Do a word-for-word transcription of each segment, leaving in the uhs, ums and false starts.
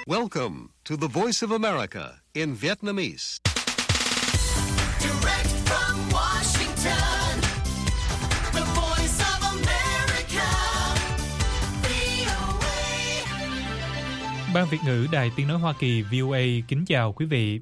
Welcome to the Voice of America in Vietnamese. Direct from Washington, the Voice of America, vê o a. Ban Việt ngữ Đài Tiếng nói Hoa Kỳ vê o a kính chào quý vị.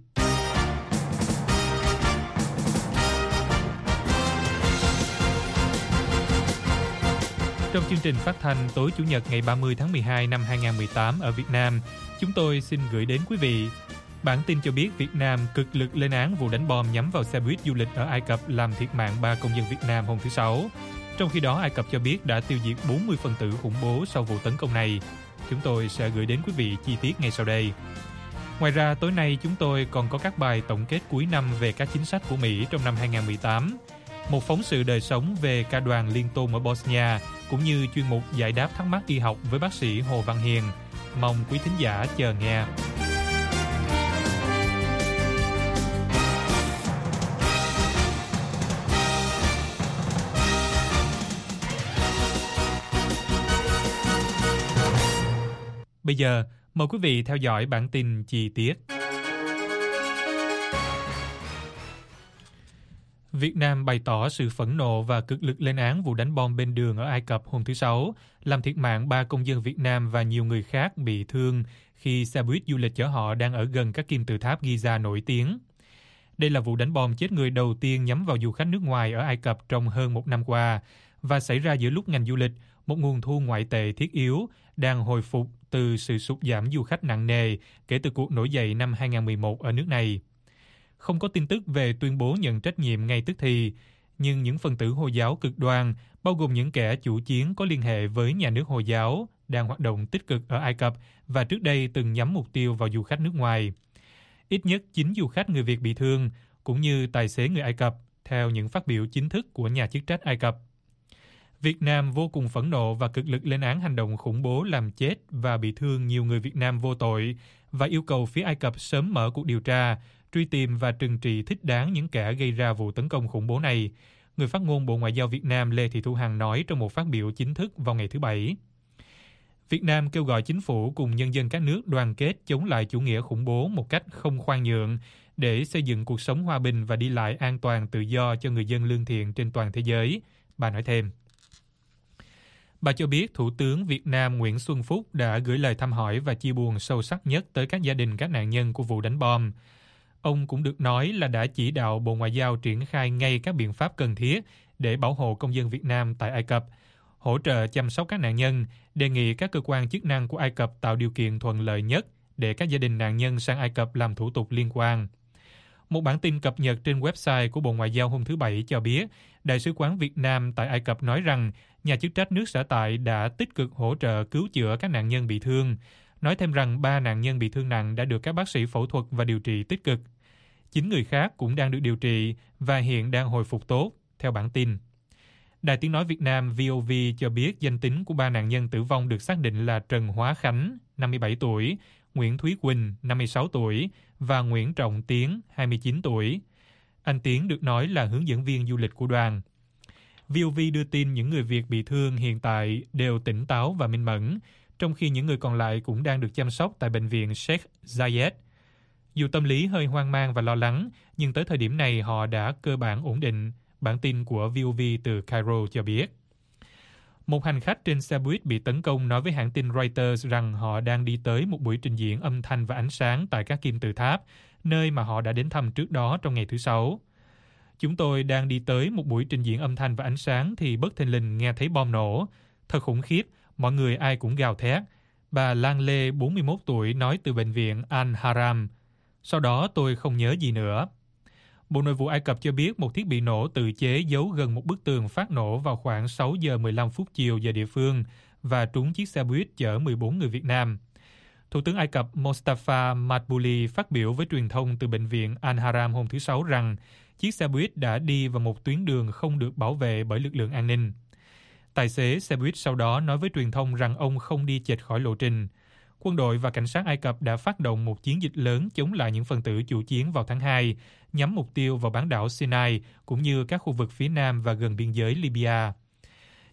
Trong chương trình phát thanh tối Chủ nhật ngày ba mươi tháng mười hai năm hai nghìn không trăm mười tám ở Việt Nam, chúng tôi xin gửi đến quý vị bản tin cho biết Việt Nam cực lực lên án vụ đánh bom nhắm vào xe buýt du lịch ở Ai Cập làm thiệt mạng ba công dân Việt Nam hôm thứ Sáu. Trong khi đó, Ai Cập cho biết đã tiêu diệt bốn mươi phần tử khủng bố sau vụ tấn công này. Chúng tôi sẽ gửi đến quý vị chi tiết ngay sau đây. Ngoài ra, tối nay chúng tôi còn có các bài tổng kết cuối năm về các chính sách của Mỹ trong năm hai nghìn không trăm mười tám, một phóng sự đời sống về ca đoàn Liên Tôn ở Bosnia, cũng như chuyên mục giải đáp thắc mắc y học với bác sĩ Hồ Văn Hiền. Mong quý thính giả chờ nghe. Bây giờ, mời quý vị theo dõi bản tin chi tiết. Việt Nam bày tỏ sự phẫn nộ và cực lực lên án vụ đánh bom bên đường ở Ai Cập hôm thứ Sáu, làm thiệt mạng ba công dân Việt Nam và nhiều người khác bị thương khi xe buýt du lịch chở họ đang ở gần các kim tự tháp Giza nổi tiếng. Đây là vụ đánh bom chết người đầu tiên nhắm vào du khách nước ngoài ở Ai Cập trong hơn một năm qua và xảy ra giữa lúc ngành du lịch, một nguồn thu ngoại tệ thiết yếu, đang hồi phục từ sự sụt giảm du khách nặng nề kể từ cuộc nổi dậy năm hai nghìn không trăm mười một ở nước này. Không có tin tức về tuyên bố nhận trách nhiệm ngay tức thì, nhưng những phần tử Hồi giáo cực đoan, bao gồm những kẻ chủ chiến có liên hệ với nhà nước Hồi giáo, đang hoạt động tích cực ở Ai Cập và trước đây từng nhắm mục tiêu vào du khách nước ngoài. Ít nhất chín du khách người Việt bị thương, cũng như tài xế người Ai Cập, theo những phát biểu chính thức của nhà chức trách Ai Cập. Việt Nam vô cùng phẫn nộ và cực lực lên án hành động khủng bố làm chết và bị thương nhiều người Việt Nam vô tội và yêu cầu phía Ai Cập sớm mở cuộc điều tra, truy tìm và trừng trị thích đáng những kẻ gây ra vụ tấn công khủng bố này, người phát ngôn Bộ Ngoại giao Việt Nam Lê Thị Thu Hằng nói trong một phát biểu chính thức vào ngày thứ Bảy. Việt Nam kêu gọi chính phủ cùng nhân dân các nước đoàn kết chống lại chủ nghĩa khủng bố một cách không khoan nhượng để xây dựng cuộc sống hòa bình và đi lại an toàn tự do cho người dân lương thiện trên toàn thế giới, bà nói thêm. Bà cho biết Thủ tướng Việt Nam Nguyễn Xuân Phúc đã gửi lời thăm hỏi và chia buồn sâu sắc nhất tới các gia đình các nạn nhân của vụ đánh bom. Ông cũng được nói là đã chỉ đạo Bộ Ngoại giao triển khai ngay các biện pháp cần thiết để bảo hộ công dân Việt Nam tại Ai Cập, hỗ trợ chăm sóc các nạn nhân, đề nghị các cơ quan chức năng của Ai Cập tạo điều kiện thuận lợi nhất để các gia đình nạn nhân sang Ai Cập làm thủ tục liên quan. Một bản tin cập nhật trên website của Bộ Ngoại giao hôm thứ Bảy cho biết, Đại sứ quán Việt Nam tại Ai Cập nói rằng nhà chức trách nước sở tại đã tích cực hỗ trợ cứu chữa các nạn nhân bị thương, nói thêm rằng ba nạn nhân bị thương nặng đã được các bác sĩ phẫu thuật và điều trị tích cực. Chín người khác cũng đang được điều trị và hiện đang hồi phục tốt, theo bản tin. Đài Tiếng nói Việt Nam vê o vê cho biết danh tính của ba nạn nhân tử vong được xác định là Trần Hóa Khánh, năm mươi bảy tuổi, Nguyễn Thúy Quỳnh, năm mươi sáu tuổi và Nguyễn Trọng Tiến, hai mươi chín tuổi. Anh Tiến được nói là hướng dẫn viên du lịch của đoàn. vê o vê đưa tin những người Việt bị thương hiện tại đều tỉnh táo và minh mẫn, trong khi những người còn lại cũng đang được chăm sóc tại bệnh viện Sheikh Zayed. Dù tâm lý hơi hoang mang và lo lắng, nhưng tới thời điểm này họ đã cơ bản ổn định, bản tin của vê o vê từ Cairo cho biết. Một hành khách trên xe buýt bị tấn công nói với hãng tin Reuters rằng họ đang đi tới một buổi trình diễn âm thanh và ánh sáng tại các kim tự tháp, nơi mà họ đã đến thăm trước đó trong ngày thứ Sáu. Chúng tôi đang đi tới một buổi trình diễn âm thanh và ánh sáng thì bất thình lình nghe thấy bom nổ. Thật khủng khiếp, mọi người ai cũng gào thét. Bà Lan Lê, bốn mươi mốt tuổi, nói từ bệnh viện Al-Haram. Sau đó tôi không nhớ gì nữa. Bộ Nội vụ Ai Cập cho biết một thiết bị nổ tự chế giấu gần một bức tường phát nổ vào khoảng sáu giờ mười lăm phút chiều giờ địa phương và trúng chiếc xe buýt chở mười bốn người Việt Nam. Thủ tướng Ai Cập Mustafa Madbouli phát biểu với truyền thông từ bệnh viện Al-Haram hôm thứ Sáu rằng chiếc xe buýt đã đi vào một tuyến đường không được bảo vệ bởi lực lượng an ninh. Tài xế xe buýt sau đó nói với truyền thông rằng ông không đi chệch khỏi lộ trình. Quân đội và cảnh sát Ai Cập đã phát động một chiến dịch lớn chống lại những phần tử chủ chiến vào tháng hai, nhắm mục tiêu vào bán đảo Sinai cũng như các khu vực phía nam và gần biên giới Libya.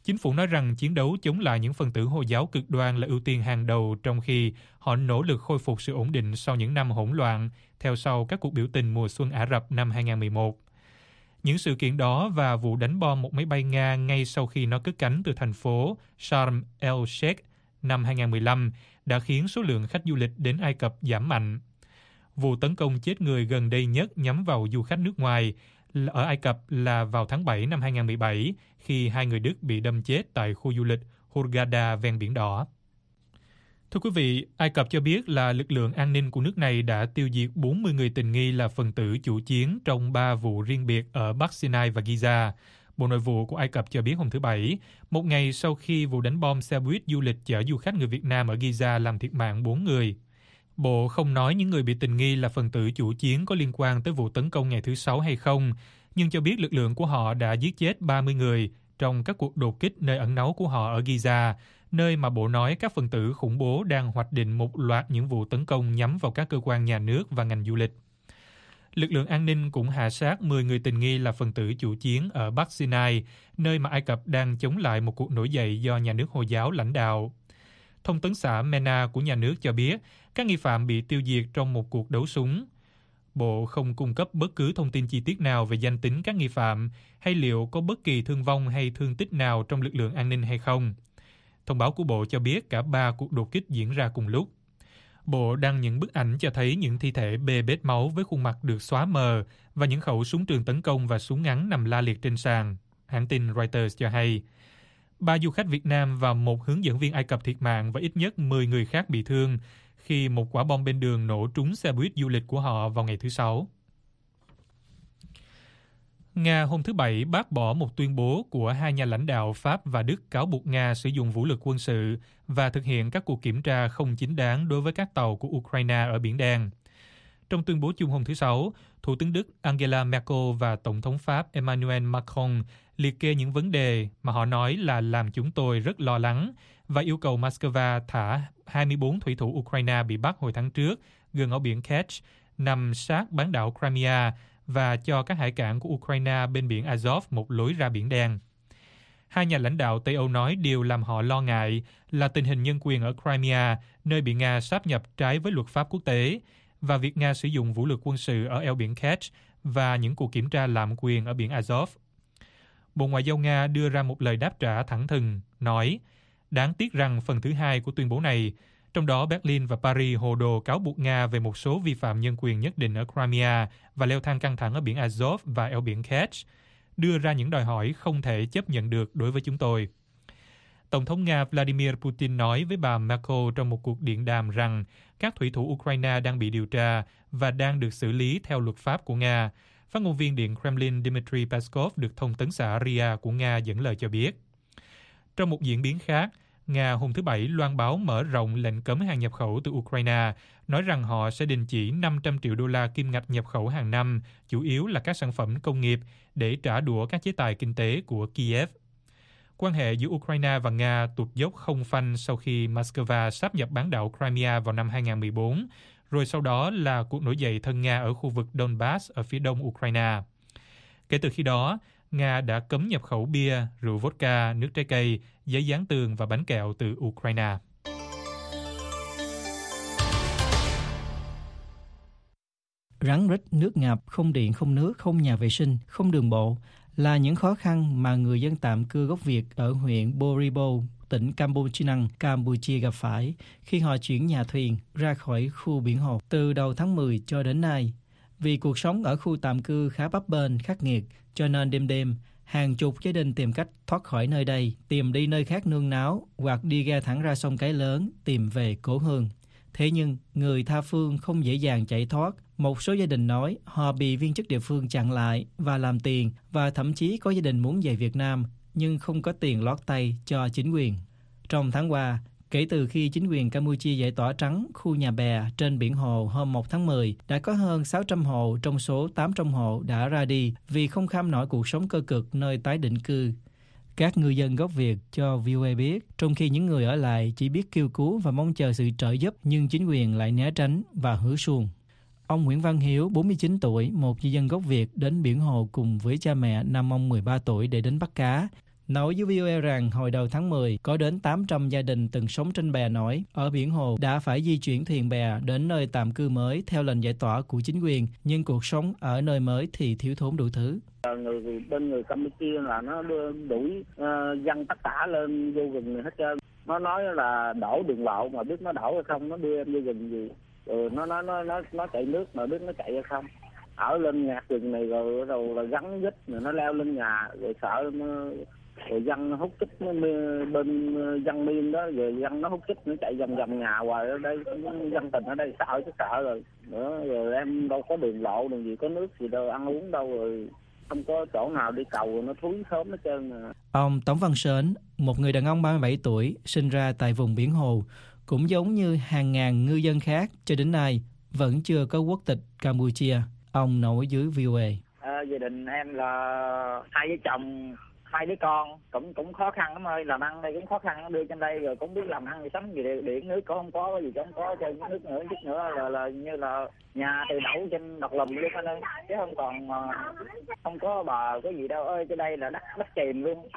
Chính phủ nói rằng chiến đấu chống lại những phần tử Hồi giáo cực đoan là ưu tiên hàng đầu, trong khi họ nỗ lực khôi phục sự ổn định sau những năm hỗn loạn, theo sau các cuộc biểu tình mùa xuân Ả Rập năm hai không một một. Những sự kiện đó và vụ đánh bom một máy bay Nga ngay sau khi nó cất cánh từ thành phố Sharm el-Sheikh năm hai không một lăm đã khiến số lượng khách du lịch đến Ai Cập giảm mạnh. Vụ tấn công chết người gần đây nhất nhắm vào du khách nước ngoài ở Ai Cập là vào tháng bảy năm hai không một bảy, khi hai người Đức bị đâm chết tại khu du lịch Hurghada ven Biển Đỏ. Thưa quý vị, Ai Cập cho biết là lực lượng an ninh của nước này đã tiêu diệt bốn mươi người tình nghi là phần tử chủ chiến trong ba vụ riêng biệt ở Bắc Sinai và Giza. Bộ Nội vụ của Ai Cập cho biết hôm thứ Bảy, một ngày sau khi vụ đánh bom xe buýt du lịch chở du khách người Việt Nam ở Giza làm thiệt mạng bốn người. Bộ không nói những người bị tình nghi là phần tử chủ chiến có liên quan tới vụ tấn công ngày thứ Sáu hay không, nhưng cho biết lực lượng của họ đã giết chết ba mươi người trong các cuộc đột kích nơi ẩn náu của họ ở Giza, nơi mà Bộ nói các phần tử khủng bố đang hoạch định một loạt những vụ tấn công nhắm vào các cơ quan nhà nước và ngành du lịch. Lực lượng an ninh cũng hạ sát mười người tình nghi là phần tử chủ chiến ở Bắc Sinai, nơi mà Ai Cập đang chống lại một cuộc nổi dậy do nhà nước Hồi giáo lãnh đạo. Thông tấn xã MENA của nhà nước cho biết các nghi phạm bị tiêu diệt trong một cuộc đấu súng. Bộ không cung cấp bất cứ thông tin chi tiết nào về danh tính các nghi phạm hay liệu có bất kỳ thương vong hay thương tích nào trong lực lượng an ninh hay không. Thông báo của Bộ cho biết cả ba cuộc đột kích diễn ra cùng lúc. Bộ đăng những bức ảnh cho thấy những thi thể bê bết máu với khuôn mặt được xóa mờ và những khẩu súng trường tấn công và súng ngắn nằm la liệt trên sàn, hãng tin Reuters cho hay. Ba du khách Việt Nam và một hướng dẫn viên Ai Cập thiệt mạng và ít nhất mười người khác bị thương khi một quả bom bên đường nổ trúng xe buýt du lịch của họ vào ngày thứ Sáu. Nga hôm thứ Bảy bác bỏ một tuyên bố của hai nhà lãnh đạo Pháp và Đức cáo buộc Nga sử dụng vũ lực quân sự và thực hiện các cuộc kiểm tra không chính đáng đối với các tàu của Ukraine ở Biển Đen. Trong tuyên bố chung hôm thứ Sáu, Thủ tướng Đức Angela Merkel và Tổng thống Pháp Emmanuel Macron liệt kê những vấn đề mà họ nói là làm chúng tôi rất lo lắng và yêu cầu Moscow thả hai mươi bốn thủy thủ Ukraine bị bắt hồi tháng trước gần ở biển Kerch, nằm sát bán đảo Crimea, và cho các hải cảng của Ukraine bên biển Azov một lối ra Biển Đen. Hai nhà lãnh đạo Tây Âu nói điều làm họ lo ngại là tình hình nhân quyền ở Crimea, nơi bị Nga sáp nhập trái với luật pháp quốc tế, và việc Nga sử dụng vũ lực quân sự ở eo biển Kerch và những cuộc kiểm tra lạm quyền ở biển Azov. Bộ Ngoại giao Nga đưa ra một lời đáp trả thẳng thừng, nói, đáng tiếc rằng phần thứ hai của tuyên bố này, trong đó Berlin và Paris hồ đồ cáo buộc Nga về một số vi phạm nhân quyền nhất định ở Crimea và leo thang căng thẳng ở biển Azov và eo biển Kerch, đưa ra những đòi hỏi không thể chấp nhận được đối với chúng tôi. Tổng thống Nga Vladimir Putin nói với bà Merkel trong một cuộc điện đàm rằng các thủy thủ Ukraine đang bị điều tra và đang được xử lý theo luật pháp của Nga. Phát ngôn viên Điện Kremlin Dmitry Peskov được thông tấn xã rờ i a của Nga dẫn lời cho biết. Trong một diễn biến khác, Nga hôm thứ Bảy loan báo mở rộng lệnh cấm hàng nhập khẩu từ Ukraine, nói rằng họ sẽ đình chỉ năm trăm triệu đô la kim ngạch nhập khẩu hàng năm, chủ yếu là các sản phẩm công nghiệp, để trả đũa các chế tài kinh tế của Kiev. Quan hệ giữa Ukraine và Nga tụt dốc không phanh sau khi Moscow sáp nhập bán đảo Crimea vào năm hai không một bốn, rồi sau đó là cuộc nổi dậy thân Nga ở khu vực Donbass ở phía đông Ukraine. Kể từ khi đó, Nga đã cấm nhập khẩu bia, rượu vodka, nước trái cây, giấy dán tường và bánh kẹo từ Ukraine. Rắn rít, nước ngập, không điện, không nước, không nhà vệ sinh, không đường bộ là những khó khăn mà người dân tạm cư gốc Việt ở huyện Boribo, tỉnh Campochinang, Campuchia gặp phải khi họ chuyển nhà thuyền ra khỏi khu biển Hồ từ đầu tháng mười cho đến nay. Vì cuộc sống ở khu tạm cư khá bấp bênh, khắc nghiệt, cho nên đêm đêm, hàng chục gia đình tìm cách thoát khỏi nơi đây, tìm đi nơi khác nương náu hoặc đi ghe thẳng ra sông Cái Lớn tìm về cố hương. Thế nhưng, người tha phương không dễ dàng chạy thoát. Một số gia đình nói họ bị viên chức địa phương chặn lại và làm tiền, và thậm chí có gia đình muốn về Việt Nam nhưng không có tiền lót tay cho chính quyền. Trong tháng qua, kể từ khi chính quyền Campuchia giải tỏa trắng khu nhà bè trên biển Hồ hôm một tháng mười, đã có hơn sáu trăm hộ trong số tám trăm hộ đã ra đi vì không kham nổi cuộc sống cơ cực nơi tái định cư. Các ngư dân gốc Việt cho vê o a biết, trong khi những người ở lại chỉ biết kêu cứu và mong chờ sự trợ giúp, nhưng chính quyền lại né tránh và hứa suông. Ông Nguyễn Văn Hiếu, bốn mươi chín tuổi, một di dân gốc Việt đến biển Hồ cùng với cha mẹ năm ông mười ba tuổi để đến bắt cá. nói với vê o a rằng hồi đầu tháng mười, có đến tám trăm gia đình từng sống trên bè nổi ở biển Hồ đã phải di chuyển thuyền bè đến nơi tạm cư mới theo lệnh giải tỏa của chính quyền, nhưng cuộc sống ở nơi mới thì thiếu thốn đủ thứ. Người bên người Campuchia là nó đưa đuổi uh, dân tất cả lên vô rừng này hết trơn. Nó nói là đổ đường lộ mà biết nó đổ hay không, nó đưa em vô rừng gì. Rồi nó nó nó nó nó chạy nước mà biết nó chạy hay không. Ở lên ngạt rừng này rồi rồi là gắn vít rồi nó leo lên nhà rồi sợ nó, rồi dân nó hút chích nó bên dân miên đó, rồi dân nó hút chích nó chạy vòng vòng nhà hoài ở đây, dân tình ở đây sợ chứ sợ rồi nữa. Rồi em đâu có đường lộ đường gì, có nước gì đâu ăn uống đâu, rồi không có chỗ nào đi cầu, nó thúi sớm hết trơn. Ông Tống Văn Sến, một người đàn ông ba mươi bảy tuổi, sinh ra tại vùng biển Hồ, cũng giống như hàng ngàn ngư dân khác cho đến nay vẫn chưa có quốc tịch Campuchia. Ông nói dưới vê o a. À, gia đình em là hai vợ chồng, hai đứa con, cũng cũng khó khăn lắm ơi, làm ăn đây cũng khó khăn, đưa trên đây rồi cũng biết làm ăn gì sống gì, điện nước có không có, cái gì cũng không có, chơi nước nữa chút nữa là là như là nhà thì đậu trên độc lùm luôn anh ơi, chứ không còn không có bờ cái gì đâu ơi, trên đây là đất đất chìm luôn,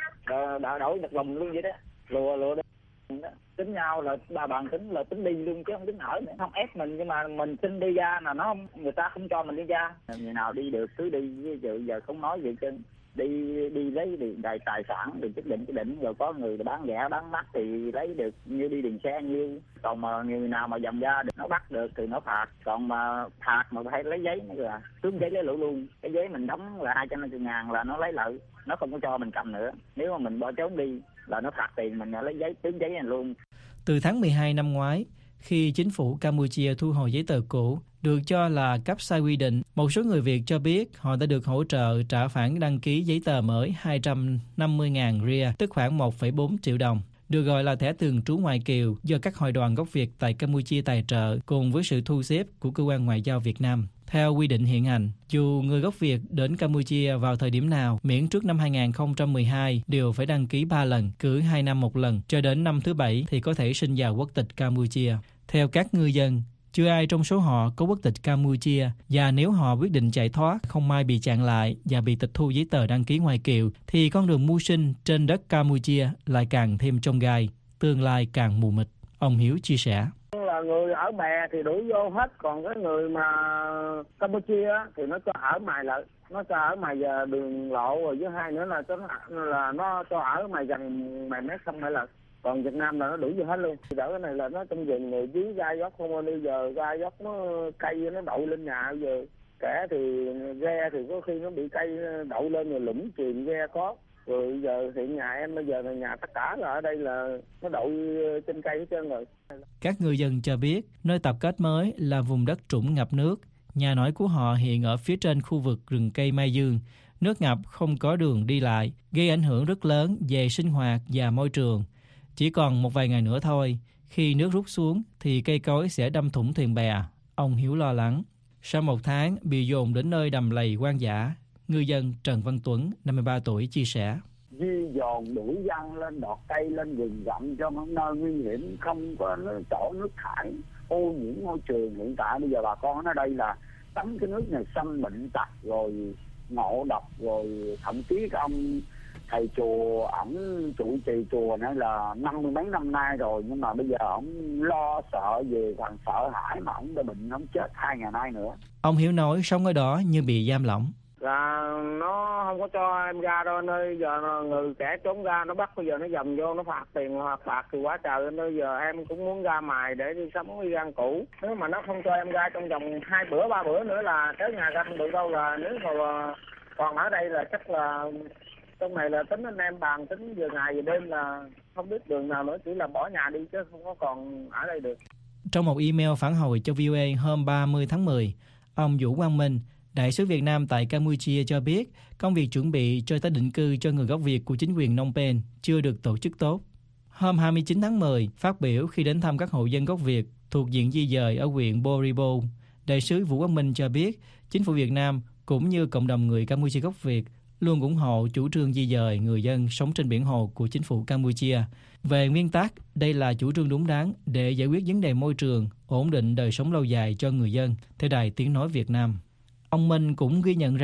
đã đậu độc lùm luôn vậy đó, lùa lùa đó. Tính nhau là bà bạn tính là tính đi luôn chứ không tính ở nữa, không ép mình, nhưng mà mình xin đi ra là nó người ta không cho mình đi ra, người nào đi được cứ đi, giờ giờ không nói gì chứ đi đi lấy tiền tài tài sản thì quyết định cái định, rồi có người bán rẻ bán mắc thì lấy được như đi điền xe như, còn mà người nào mà dầm ra được nó bắt được thì nó phạt, còn mà phạt mà phải lấy giấy nữa là tướng giấy lấy lũ luôn, cái giấy mình đóng là hai trăm năm mươi ngàn là nó lấy lợi, nó không có cho mình cầm nữa, nếu mà mình bỏ trốn đi là nó phạt tiền mình, lấy giấy tướng giấy này luôn. Từ tháng mười hai năm ngoái, khi chính phủ Campuchia thu hồi giấy tờ cũ được cho là cấp sai quy định, một số người Việt cho biết họ đã được hỗ trợ trả khoản đăng ký giấy tờ mới hai trăm năm mươi nghìn ria, tức khoảng một phẩy bốn triệu đồng, được gọi là thẻ thường trú ngoại kiều do các hội đoàn gốc Việt tại Campuchia tài trợ cùng với sự thu xếp của cơ quan ngoại giao Việt Nam. Theo quy định hiện hành, dù người gốc Việt đến Campuchia vào thời điểm nào, miễn trước năm hai không một hai đều phải đăng ký ba lần, cứ hai năm một lần, cho đến năm thứ bảy thì có thể xin vào quốc tịch Campuchia. Theo các ngư dân, chưa ai trong số họ có quốc tịch Campuchia, và nếu họ quyết định chạy thoát, không may bị chặn lại và bị tịch thu giấy tờ đăng ký ngoại kiều, thì con đường mưu sinh trên đất Campuchia lại càng thêm chông gai, tương lai càng mù mịt. Ông Hiếu chia sẻ. Là người ở bè thì đuổi vô hết, còn cái người mà Campuchia thì nó cho ở mày lại, nó cho ở mày giờ đường lộ, rồi với hai nữa là nó là nó cho ở mày gần mày mét không phải là, còn Việt Nam là nó đuổi vô hết luôn. Thì đỡ cái này là nó trong rừng người dưới gai dốc không, bây giờ gai dốc nó cây nó đậu lên nhà, bây giờ kẻ thì ghe thì có khi nó bị cây đậu lên rồi lũng chìm ghe có. Rồi giờ hiện nhà em bây giờ là nhà tất cả là ở đây là nó đậu trên cây hết trơn rồi. Các ngư dân cho biết nơi tập kết mới là vùng đất trũng ngập nước. Nhà nổi của họ hiện ở phía trên khu vực rừng cây Mai Dương. Nước ngập không có đường đi lại, gây ảnh hưởng rất lớn về sinh hoạt và môi trường. Chỉ còn một vài ngày nữa thôi, khi nước rút xuống thì cây cối sẽ đâm thủng thuyền bè. Ông Hiếu lo lắng. Sau một tháng bị dồn đến nơi đầm lầy hoang dã, ngư dân Trần Văn Tuấn, năm mươi ba tuổi, chia sẻ. Di dồn đuổi dân lên đọt cây lên rừng rậm cho những nơi nguy hiểm, không có chỗ nước thải, ô nhiễm môi trường. Hiện tại bây giờ bà con ở đây là tắm cái nước này xâm bệnh tật rồi ngộ độc, rồi thậm chí cái ông thầy chùa ổng trụ trì chùa này là năm mươi mấy năm nay rồi, nhưng mà bây giờ ổng lo sợ về, còn sợ hãi mà ổng đã bệnh, ổng chết hai ngày nay nữa. Ông Hiếu nói sống ở đó như bị giam lỏng. Là nó không có cho em ra đâu, nơi giờ người kẻ trốn ra nó bắt, bây giờ nó dầm vô nó phạt tiền hoặc phạt thì quá trời. Bây giờ em cũng muốn ra mài để đi sống với gan cũ, nếu mà nó không cho em ra trong vòng hai bữa ba bữa nữa là tới nhà ra không được đâu, là nếu mà còn ở đây là chắc là trong này là tính anh em bàn tính giờ ngày giờ đêm là không biết đường nào nữa, chỉ là bỏ nhà đi chứ không có còn ở đây được. Trong một email phản hồi cho vê o a hôm ba mươi tháng mười, ông Vũ Quang Minh, đại sứ Việt Nam tại Campuchia cho biết công việc chuẩn bị cho tái định cư cho người gốc Việt của chính quyền Phnom Penh chưa được tổ chức tốt. Hôm hai mươi chín tháng mười, phát biểu khi đến thăm các hộ dân gốc Việt thuộc diện di dời ở huyện Boribo, đại sứ Vũ Quang Minh cho biết chính phủ Việt Nam cũng như cộng đồng người Campuchia gốc Việt luôn ủng hộ chủ trương di dời người dân sống trên biển Hồ của chính phủ Campuchia. Về nguyên tắc, đây là chủ trương đúng đắn để giải quyết vấn đề môi trường, ổn định đời sống lâu dài cho người dân, theo Đài Tiếng Nói Việt Nam. Ông Minh cũng ghi nhận rằng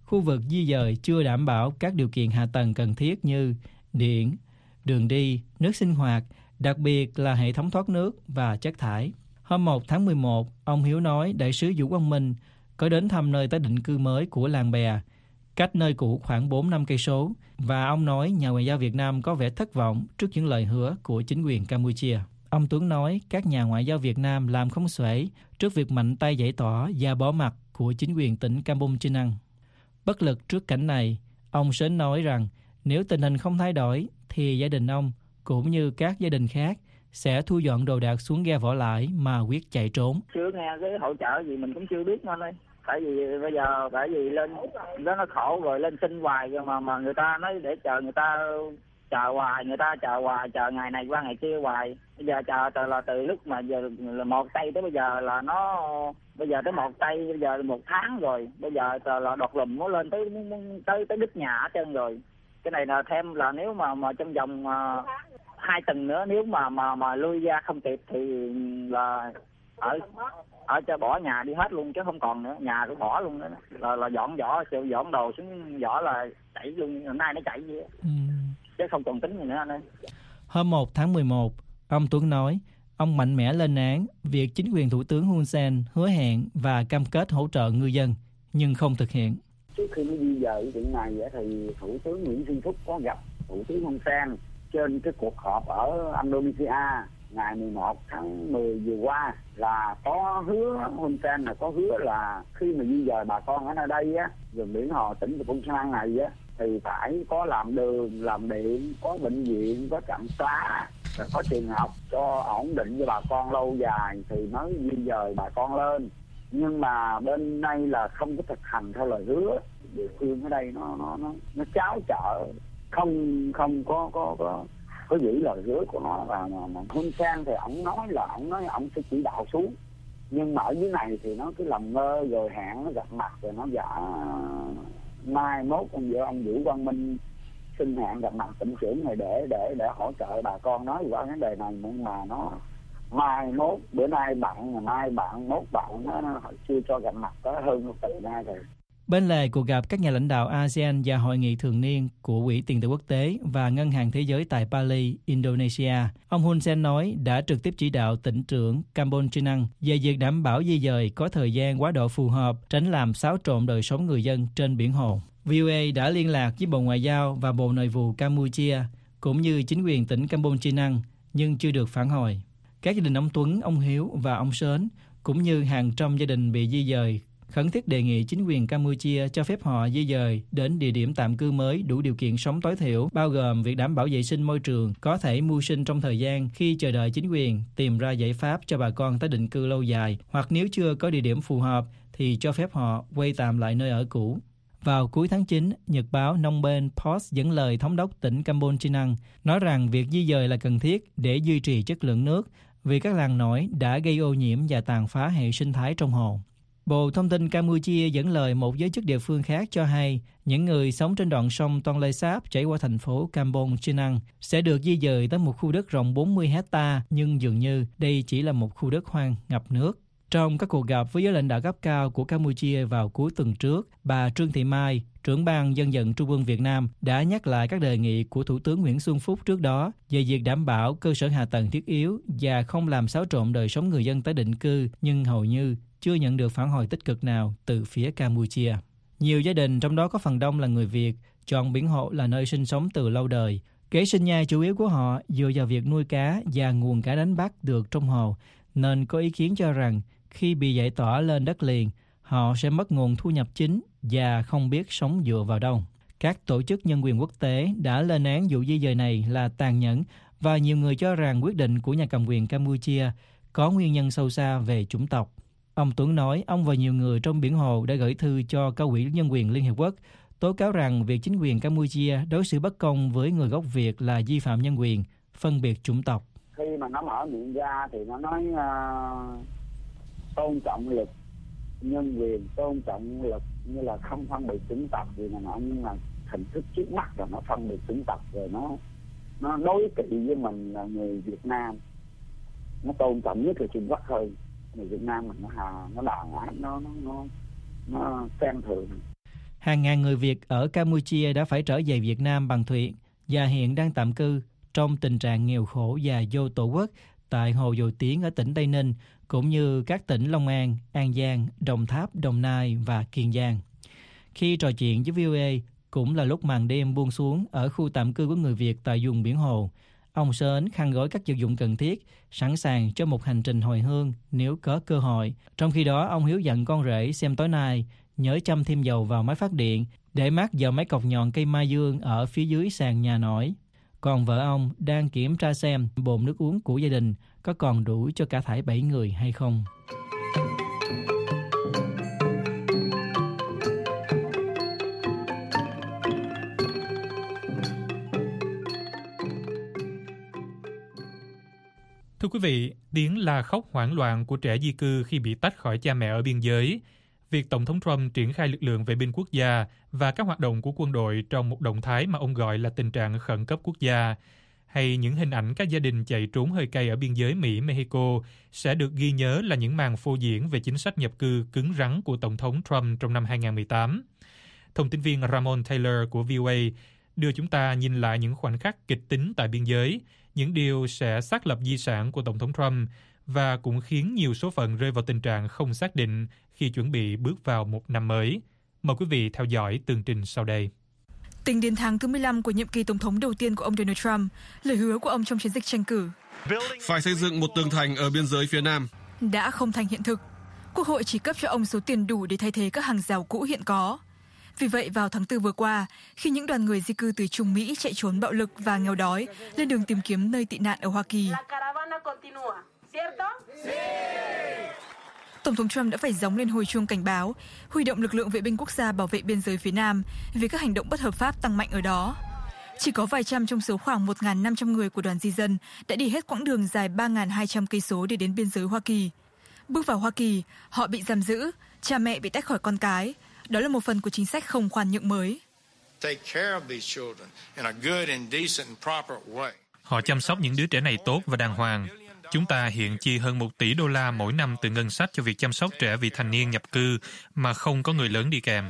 khu vực di dời chưa đảm bảo các điều kiện hạ tầng cần thiết như điện, đường đi, nước sinh hoạt, đặc biệt là hệ thống thoát nước và chất thải. Hôm một tháng mười một, ông Hiếu nói đại sứ Vũ Quang Minh có đến thăm nơi tái định cư mới của làng Bè, cách nơi cũ khoảng bốn năm cây số, và ông nói nhà ngoại giao Việt Nam có vẻ thất vọng trước những lời hứa của chính quyền Campuchia. Ông Tuấn nói các nhà ngoại giao Việt Nam làm không xuể trước việc mạnh tay giải tỏa và bỏ mặt của chính quyền tỉnh Kampong Chhnang. Bất lực trước cảnh này, ông Sến nói rằng nếu tình hình không thay đổi thì gia đình ông cũng như các gia đình khác sẽ thu dọn đồ đạc xuống ghe Võ Lãi mà quyết chạy trốn. Chưa nghe cái hỗ trợ gì mình cũng chưa biết anh ơi. Tại vì bây giờ tại vì lên đó nó khổ rồi, lên xin hoài rồi mà mà người ta nói để chờ, người ta chờ hoài, người ta chờ hoài, chờ ngày này qua ngày kia hoài. Bây giờ chờ từ là từ lúc mà giờ là một tây tới bây giờ là nó bây giờ tới một tây, bây giờ một tháng rồi, bây giờ là đọt lùm nó lên tới tới tới đứt nhà hết trơn rồi. Cái này là thêm là nếu mà mà trong vòng uh, hai tuần nữa nếu mà mà mà lui ra không kịp thì là ở ở cho bỏ nhà đi hết luôn chứ không còn nữa, nhà cũng bỏ luôn đó, là là dọn vỏ, chịu dọn đồ xuống vỏ là chạy luôn, hôm nay nó chạy gì ừ. chứ không còn tính gì nữa anh ơi. Hôm một tháng mười một, ông Tuấn nói ông mạnh mẽ lên án việc chính quyền Thủ tướng Hun Sen hứa hẹn và cam kết hỗ trợ ngư dân nhưng không thực hiện. Trước khi mới di dời chuyện này thì Thủ tướng Nguyễn Xuân Phúc có gặp Thủ tướng Hun Sen trên cái cuộc họp ở Indonesia ngày mười một tháng mười vừa qua, là có hứa Hun Sen là có hứa là khi mà di dời bà con ở nơi đây á, vùng biển Hồ tỉnh Kampong Chhnang này á, thì phải có làm đường, làm điện, có bệnh viện, có trạm xá, có trường học cho ổn định cho bà con lâu dài thì mới di dời bà con lên. Nhưng mà bên đây là không có thực hành theo lời hứa. Địa phương ở đây nó nó nó nó cháo chợ, không không có có có có giữ lời hứa của nó. Và mà, mà Hun Sen thì ổng nói là ổng nói ổng sẽ chỉ đạo xuống, nhưng mà ở dưới này thì nó cứ làm ngơ rồi hẹn nó gặp mặt rồi nó giả mai mốt ông vợ ông Vũ Quang Minh xin hẹn gặp mặt tỉnh trưởng này để để để hỗ trợ bà con nói qua vấn đề này, nhưng mà nó mai mốt bữa nay bận, ngày mai bận, mốt bận, nó, nó chưa cho gặp mặt có hơn một tuần nay rồi. Bên lề cuộc gặp các nhà lãnh đạo a sê an và hội nghị thường niên của Quỹ tiền tệ quốc tế và Ngân hàng Thế giới tại Bali, Indonesia, ông Hun Sen nói đã trực tiếp chỉ đạo tỉnh trưởng Kampong Chhnang về việc đảm bảo di dời có thời gian quá độ phù hợp, tránh làm xáo trộn đời sống người dân trên biển hồ. vê o a đã liên lạc với Bộ Ngoại giao và Bộ Nội vụ Campuchia, cũng như chính quyền tỉnh Kampong Chhnang, nhưng chưa được phản hồi. Các gia đình ông Tuấn, ông Hiếu và ông Sến, cũng như hàng trăm gia đình bị di dời, khẩn thiết đề nghị chính quyền Campuchia cho phép họ di dời đến địa điểm tạm cư mới đủ điều kiện sống tối thiểu, bao gồm việc đảm bảo vệ sinh môi trường, có thể mưu sinh trong thời gian khi chờ đợi chính quyền tìm ra giải pháp cho bà con tái định cư lâu dài, hoặc nếu chưa có địa điểm phù hợp thì cho phép họ quay tạm lại nơi ở cũ. Vào cuối tháng chín, nhật báo Phnom Penh Post dẫn lời thống đốc tỉnh Kampong Chhnang nói rằng việc di dời là cần thiết để duy trì chất lượng nước vì các làng nổi đã gây ô nhiễm và tàn phá hệ sinh thái trong hồ. Bộ Thông tin Campuchia dẫn lời một giới chức địa phương khác cho hay những người sống trên đoạn sông Tonle Sap chảy qua thành phố Kampong Chhnang sẽ được di dời tới một khu đất rộng bốn mươi héc ta, nhưng dường như đây chỉ là một khu đất hoang ngập nước. Trong các cuộc gặp với giới lãnh đạo cấp cao của Campuchia vào cuối tuần trước, bà Trương Thị Mai, trưởng ban Dân vận Trung ương Việt Nam, đã nhắc lại các đề nghị của Thủ tướng Nguyễn Xuân Phúc trước đó về việc đảm bảo cơ sở hạ tầng thiết yếu và không làm xáo trộn đời sống người dân tái định cư, nhưng hầu như chưa nhận được phản hồi tích cực nào từ phía Campuchia. Nhiều gia đình, trong đó có phần đông là người Việt, chọn biển hồ là nơi sinh sống từ lâu đời. Kế sinh nhai chủ yếu của họ dựa vào việc nuôi cá và nguồn cá đánh bắt được trong hồ, nên có ý kiến cho rằng khi bị giải tỏa lên đất liền, họ sẽ mất nguồn thu nhập chính và không biết sống dựa vào đâu. Các tổ chức nhân quyền quốc tế đã lên án vụ di dời này là tàn nhẫn, và nhiều người cho rằng quyết định của nhà cầm quyền Campuchia có nguyên nhân sâu xa về chủng tộc. Ông Tuấn nói ông và nhiều người trong biển hồ đã gửi thư cho Cao ủy Nhân quyền Liên Hiệp Quốc tố cáo rằng việc chính quyền Campuchia đối xử bất công với người gốc Việt là vi phạm nhân quyền, phân biệt chủng tộc. Khi mà nó mở miệng ra thì nó nói uh, tôn trọng luật nhân quyền, tôn trọng luật như là không phân biệt chủng tộc gì mà nó, nhưng mà hình thức trước mắt rồi nó phân biệt chủng tộc, rồi nó nó đối kỵ với mình là người Việt Nam. Nó tôn trọng nhất là Trung Quốc hơn. Người Việt Nam mình nó hà, nó đàn áp, nó nó nó nó xem thường. Hàng ngàn người Việt ở Campuchia đã phải trở về Việt Nam bằng thuyền và hiện đang tạm cư trong tình trạng nghèo khổ và vô tổ quốc tại Hồ Dầu Tiếng ở tỉnh Tây Ninh, cũng như các tỉnh Long An, An Giang, Đồng Tháp, Đồng Nai và Kiên Giang. Khi trò chuyện với vê o a, cũng là lúc màn đêm buông xuống ở khu tạm cư của người Việt tại vùng biển Hồ. Ông Sến khăn gói các vật dụng cần thiết, sẵn sàng cho một hành trình hồi hương nếu có cơ hội. Trong khi đó, ông Hiếu dặn con rể xem tối nay nhớ châm thêm dầu vào máy phát điện để mát vào mấy cọc nhọn cây mai dương ở phía dưới sàn nhà nổi. Còn vợ ông đang kiểm tra xem bồn nước uống của gia đình có còn đủ cho cả thảy bảy người hay không. Thưa quý vị, tiếng la khóc hoảng loạn của trẻ di cư khi bị tách khỏi cha mẹ ở biên giới, việc Tổng thống Trump triển khai lực lượng vệ binh quốc gia và các hoạt động của quân đội trong một động thái mà ông gọi là tình trạng khẩn cấp quốc gia, hay những hình ảnh các gia đình chạy trốn hơi cay ở biên giới Mỹ-Mexico sẽ được ghi nhớ là những màn phô diễn về chính sách nhập cư cứng rắn của Tổng thống Trump trong năm hai không một tám. Thông tin viên Ramon Taylor của vê o a đưa chúng ta nhìn lại những khoảnh khắc kịch tính tại biên giới, những điều sẽ xác lập di sản của Tổng thống Trump và cũng khiến nhiều số phận rơi vào tình trạng không xác định khi chuẩn bị bước vào một năm mới. Mời quý vị theo dõi tường trình sau đây. Tính đến tháng thứ mười lăm của nhiệm kỳ tổng thống đầu tiên của ông Donald Trump, lời hứa của ông trong chiến dịch tranh cử phải xây dựng một tường thành ở biên giới phía Nam đã không thành hiện thực. Quốc hội chỉ cấp cho ông số tiền đủ để thay thế các hàng rào cũ hiện có. Vì vậy, vào tháng tư vừa qua, khi những đoàn người di cư từ Trung Mỹ chạy trốn bạo lực và nghèo đói lên đường tìm kiếm nơi tị nạn ở Hoa Kỳ, Tổng thống Trump đã phải gióng lên hồi chuông cảnh báo, huy động lực lượng vệ binh quốc gia bảo vệ biên giới phía Nam vì các hành động bất hợp pháp tăng mạnh ở đó. Chỉ có vài trăm trong số khoảng một nghìn năm trăm người của đoàn di dân đã đi hết quãng đường dài ba nghìn hai trăm cây số để đến biên giới Hoa Kỳ. Bước vào Hoa Kỳ, họ bị giam giữ, cha mẹ bị tách khỏi con cái. Đó là một phần của chính sách không khoan nhượng mới. Họ chăm sóc những đứa trẻ này tốt và đàng hoàng. Chúng ta hiện chi hơn một tỷ đô la mỗi năm từ ngân sách cho việc chăm sóc trẻ vị thành niên nhập cư mà không có người lớn đi kèm.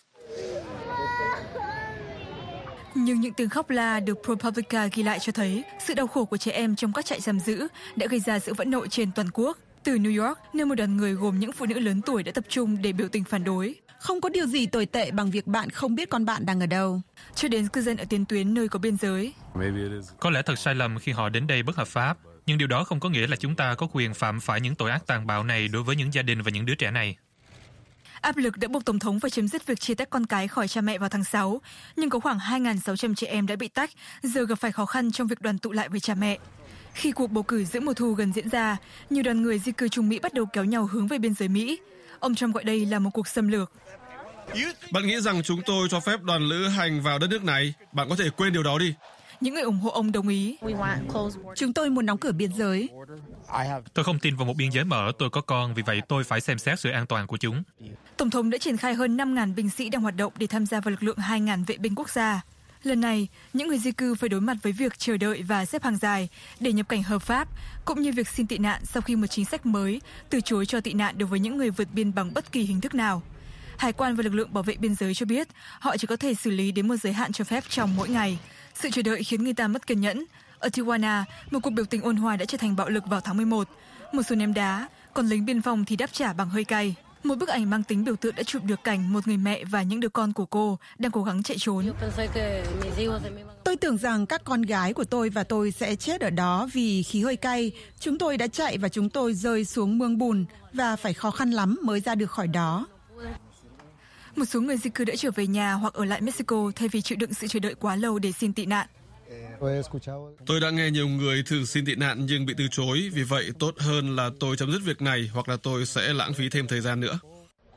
Nhưng những tiếng khóc la được ProPublica ghi lại cho thấy sự đau khổ của trẻ em trong các trại giam giữ đã gây ra sự phẫn nộ trên toàn quốc. Từ New York, nơi một đoàn người gồm những phụ nữ lớn tuổi đã tập trung để biểu tình phản đối. Không có điều gì tồi tệ bằng việc bạn không biết con bạn đang ở đâu. Cho đến cư dân ở tiền tuyến nơi có biên giới. Có lẽ thật sai lầm khi họ đến đây bất hợp pháp, nhưng điều đó không có nghĩa là chúng ta có quyền phạm phải những tội ác tàn bạo này đối với những gia đình và những đứa trẻ này. Áp lực đã buộc Tổng thống phải chấm dứt việc chia tách con cái khỏi cha mẹ vào tháng sáu, nhưng có khoảng hai nghìn sáu trăm trẻ em đã bị tách, giờ gặp phải khó khăn trong việc đoàn tụ lại với cha mẹ. Khi cuộc bầu cử giữa mùa thu gần diễn ra, nhiều đoàn người di cư Trung Mỹ bắt đầu kéo nhau hướng về biên giới Mỹ. Ông Trump gọi đây là một cuộc xâm lược. Bạn nghĩ rằng chúng tôi cho phép đoàn lữ hành vào đất nước này? Bạn có thể quên điều đó đi. Những người ủng hộ ông đồng ý. Chúng tôi muốn đóng cửa biên giới. Tôi không tin vào một biên giới mở, tôi có con, vì vậy tôi phải xem xét sự an toàn của chúng. Tổng thống đã triển khai hơn năm nghìn binh sĩ đang hoạt động để tham gia vào lực lượng hai nghìn vệ binh quốc gia. Lần này, những người di cư phải đối mặt với việc chờ đợi và xếp hàng dài để nhập cảnh hợp pháp, cũng như việc xin tị nạn sau khi một chính sách mới từ chối cho tị nạn đối với những người vượt biên bằng bất kỳ hình thức nào. Hải quan và lực lượng bảo vệ biên giới cho biết họ chỉ có thể xử lý đến một giới hạn cho phép trong mỗi ngày. Sự chờ đợi khiến người ta mất kiên nhẫn. Ở Tijuana, một cuộc biểu tình ôn hòa đã trở thành bạo lực vào tháng mười một. Một số ném đá, còn lính biên phòng thì đáp trả bằng hơi cay. Một bức ảnh mang tính biểu tượng đã chụp được cảnh một người mẹ và những đứa con của cô đang cố gắng chạy trốn. Tôi tưởng rằng các con gái của tôi và tôi sẽ chết ở đó vì khí hơi cay. Chúng tôi đã chạy và chúng tôi rơi xuống mương bùn và phải khó khăn lắm mới ra được khỏi đó. Một số người di cư đã trở về nhà hoặc ở lại Mexico thay vì chịu đựng sự chờ đợi quá lâu để xin tị nạn. Tôi đã nghe nhiều người thử xin tị nạn nhưng bị từ chối, vì vậy tốt hơn là tôi chấm dứt việc này hoặc là tôi sẽ lãng phí thêm thời gian nữa.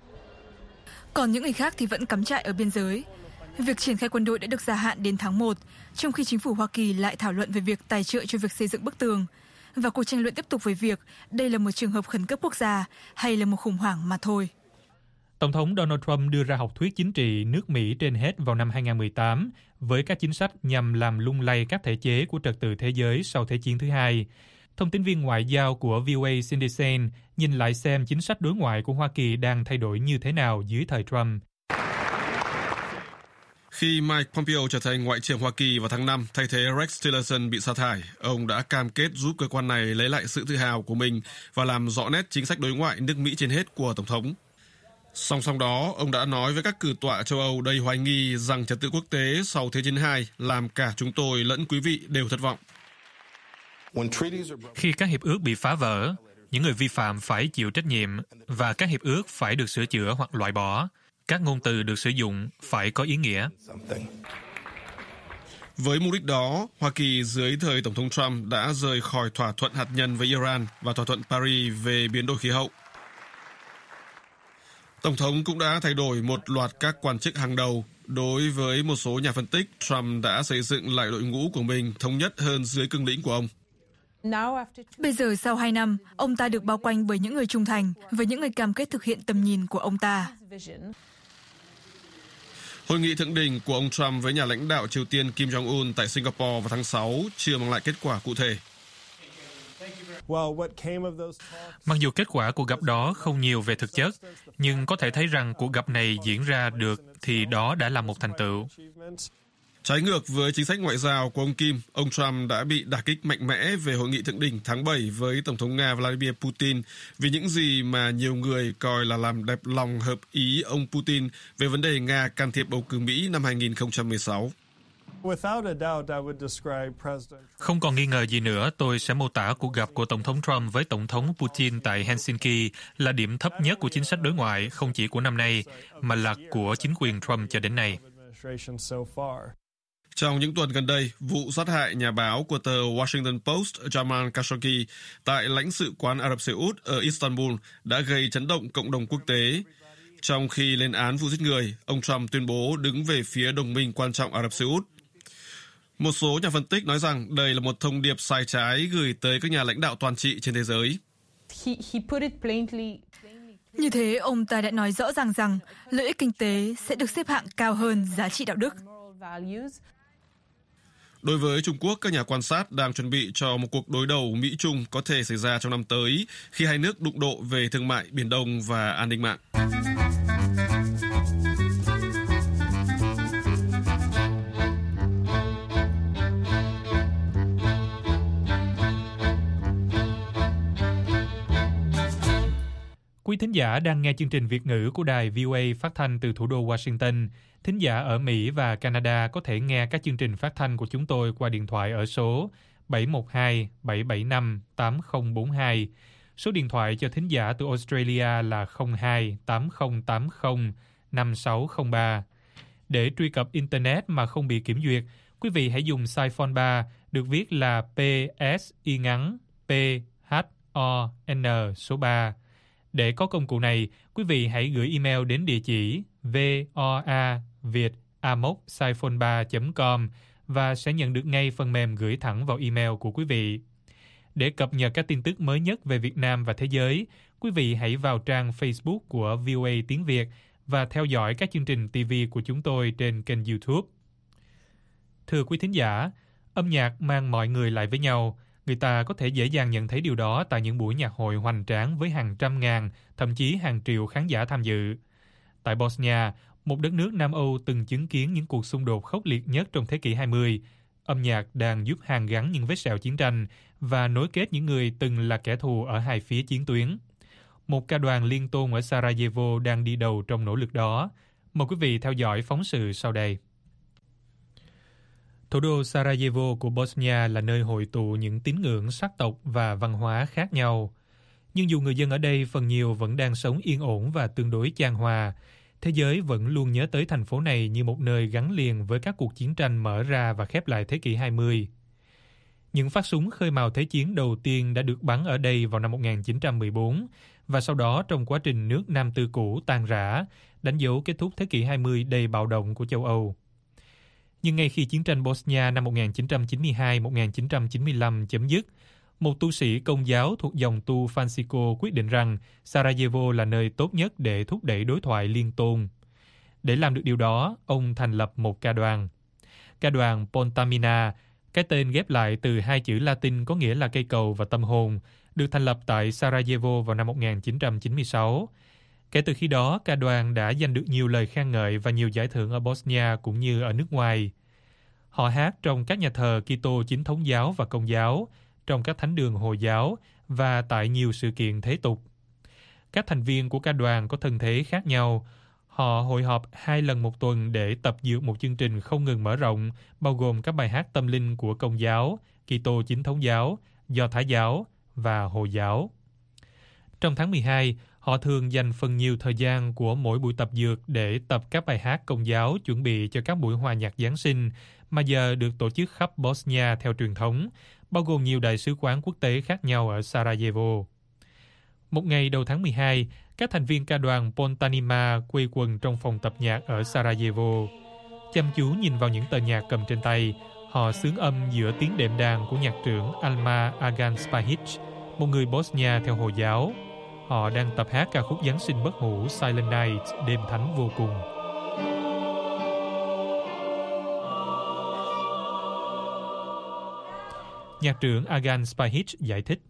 Còn những người khác thì vẫn cắm trại ở biên giới. Việc triển khai quân đội đã được gia hạn đến tháng một, trong khi chính phủ Hoa Kỳ lại thảo luận về việc tài trợ cho việc xây dựng bức tường. Và cuộc tranh luận tiếp tục với việc đây là một trường hợp khẩn cấp quốc gia hay là một khủng hoảng mà thôi. Tổng thống Donald Trump đưa ra học thuyết chính trị nước Mỹ trên hết vào năm hai không một tám với các chính sách nhằm làm lung lay các thể chế của trật tự thế giới sau Thế chiến thứ hai. Thông tin viên ngoại giao của vê o a Cindy Saine nhìn lại xem chính sách đối ngoại của Hoa Kỳ đang thay đổi như thế nào dưới thời Trump. Khi Mike Pompeo trở thành Ngoại trưởng Hoa Kỳ vào tháng năm, thay thế Rex Tillerson bị sa thải, ông đã cam kết giúp cơ quan này lấy lại sự tự hào của mình và làm rõ nét chính sách đối ngoại nước Mỹ trên hết của Tổng thống. Song song đó, ông đã nói với các cử tọa châu Âu đầy hoài nghi rằng trật tự quốc tế sau Thế chiến thứ hai làm cả chúng tôi lẫn quý vị đều thất vọng. Khi các hiệp ước bị phá vỡ, những người vi phạm phải chịu trách nhiệm và các hiệp ước phải được sửa chữa hoặc loại bỏ. Các ngôn từ được sử dụng phải có ý nghĩa. Với mục đích đó, Hoa Kỳ dưới thời Tổng thống Trump đã rời khỏi thỏa thuận hạt nhân với Iran và thỏa thuận Paris về biến đổi khí hậu. Tổng thống cũng đã thay đổi một loạt các quan chức hàng đầu. Đối với một số nhà phân tích, Trump đã xây dựng lại đội ngũ của mình thống nhất hơn dưới cương lĩnh của ông. Bây giờ sau hai năm, ông ta được bao quanh bởi những người trung thành, với những người cam kết thực hiện tầm nhìn của ông ta. Hội nghị thượng đỉnh của ông Trump với nhà lãnh đạo Triều Tiên Kim Jong-un tại Singapore vào tháng sáu chưa mang lại kết quả cụ thể. Mặc dù kết quả cuộc gặp đó không nhiều về thực chất, nhưng có thể thấy rằng cuộc gặp này diễn ra được thì đó đã là một thành tựu. Trái ngược với chính sách ngoại giao của ông Kim, ông Trump đã bị đả kích mạnh mẽ về hội nghị thượng đỉnh tháng bảy với Tổng thống Nga Vladimir Putin vì những gì mà nhiều người coi là làm đẹp lòng hợp ý ông Putin về vấn đề Nga can thiệp bầu cử Mỹ năm hai nghìn không trăm mười sáu. Không còn nghi ngờ gì nữa, tôi sẽ mô tả cuộc gặp của Tổng thống Trump với Tổng thống Putin tại Helsinki là điểm thấp nhất của chính sách đối ngoại, không chỉ của năm nay, mà là của chính quyền Trump cho đến nay. Trong những tuần gần đây, vụ sát hại nhà báo của tờ Washington Post Jamal Khashoggi tại lãnh sự quán Ả Rập Xê Út ở Istanbul đã gây chấn động cộng đồng quốc tế. Trong khi lên án vụ giết người, ông Trump tuyên bố đứng về phía đồng minh quan trọng Ả Rập Xê Út. Một số nhà phân tích nói rằng đây là một thông điệp sai trái gửi tới các nhà lãnh đạo toàn trị trên thế giới. Như thế, ông ta đã nói rõ ràng rằng lợi ích kinh tế sẽ được xếp hạng cao hơn giá trị đạo đức. Đối với Trung Quốc, các nhà quan sát đang chuẩn bị cho một cuộc đối đầu Mỹ-Trung có thể xảy ra trong năm tới khi hai nước đụng độ về thương mại, Biển Đông và an ninh mạng. Quý thính giả đang nghe chương trình Việt ngữ của đài vê o a phát thanh từ thủ đô Washington. Thính giả ở Mỹ và Canada có thể nghe các chương trình phát thanh của chúng tôi qua điện thoại ở số bảy một hai bảy bảy năm tám không bốn hai. Số điện thoại cho thính giả từ Australia là không hai tám không tám không năm sáu không ba. Để truy cập Internet mà không bị kiểm duyệt, quý vị hãy dùng Siphon ba, được viết là P S Y ngắn P H O N số ba. Để có công cụ này, quý vị hãy gửi email đến địa chỉ voa việt a m o c siphon ba chấm com và sẽ nhận được ngay phần mềm gửi thẳng vào email của quý vị. Để cập nhật các tin tức mới nhất về Việt Nam và thế giới, quý vị hãy vào trang Facebook của vê o a Tiếng Việt và theo dõi các chương trình ti vi của chúng tôi trên kênh YouTube. Thưa quý thính giả, âm nhạc mang mọi người lại với nhau. Người ta có thể dễ dàng nhận thấy điều đó tại những buổi nhạc hội hoành tráng với hàng trăm ngàn, thậm chí hàng triệu khán giả tham dự. Tại Bosnia, một đất nước Nam Âu từng chứng kiến những cuộc xung đột khốc liệt nhất trong thế kỷ hai mươi, âm nhạc đang giúp hàn gắn những vết sẹo chiến tranh và nối kết những người từng là kẻ thù ở hai phía chiến tuyến. Một ca đoàn liên tôn ở Sarajevo đang đi đầu trong nỗ lực đó. Mời quý vị theo dõi phóng sự sau đây. Thủ đô Sarajevo của Bosnia là nơi hội tụ những tín ngưỡng, sắc tộc và văn hóa khác nhau. Nhưng dù người dân ở đây phần nhiều vẫn đang sống yên ổn và tương đối chan hòa, thế giới vẫn luôn nhớ tới thành phố này như một nơi gắn liền với các cuộc chiến tranh mở ra và khép lại thế kỷ hai mươi. Những phát súng khơi mào Thế chiến đầu tiên đã được bắn ở đây vào năm một nghìn chín trăm mười bốn, và sau đó trong quá trình nước Nam Tư cũ tan rã, đánh dấu kết thúc thế kỷ hai mươi đầy bạo động của châu Âu. Nhưng ngay khi chiến tranh Bosnia năm một nghìn chín trăm chín mươi hai đến một nghìn chín trăm chín mươi lăm chấm dứt, một tu sĩ Công giáo thuộc dòng tu Francisco quyết định rằng Sarajevo là nơi tốt nhất để thúc đẩy đối thoại liên tôn. Để làm được điều đó, ông thành lập một ca đoàn. Ca đoàn Pontamina, cái tên ghép lại từ hai chữ Latin có nghĩa là cây cầu và tâm hồn, được thành lập tại Sarajevo vào năm một nghìn chín trăm chín mươi sáu. Kể từ khi đó, ca đoàn đã giành được nhiều lời khen ngợi và nhiều giải thưởng ở Bosnia cũng như ở nước ngoài. Họ hát trong các nhà thờ Kitô chính thống giáo và Công giáo, trong các thánh đường Hồi giáo và tại nhiều sự kiện thế tục. Các thành viên của ca đoàn có thân thế khác nhau. Họ hội họp hai lần một tuần để tập dượt một chương trình không ngừng mở rộng, bao gồm các bài hát tâm linh của Công giáo, Kitô chính thống giáo, Do Thái giáo và Hồi giáo. Trong tháng mười hai, họ thường dành phần nhiều thời gian của mỗi buổi tập dượt để tập các bài hát Công giáo chuẩn bị cho các buổi hòa nhạc Giáng sinh mà giờ được tổ chức khắp Bosnia theo truyền thống, bao gồm nhiều đại sứ quán quốc tế khác nhau ở Sarajevo. Một ngày đầu tháng mười hai, các thành viên ca đoàn Pontanima quây quần trong phòng tập nhạc ở Sarajevo. Chăm chú nhìn vào những tờ nhạc cầm trên tay, họ xướng âm giữa tiếng đệm đàn của nhạc trưởng Alma Agan Spahic, một người Bosnia theo Hồi giáo. Họ đang tập hát ca khúc Giáng sinh bất hủ Silent Night, đêm thánh vô cùng. Nhạc trưởng Agan Spahic giải thích.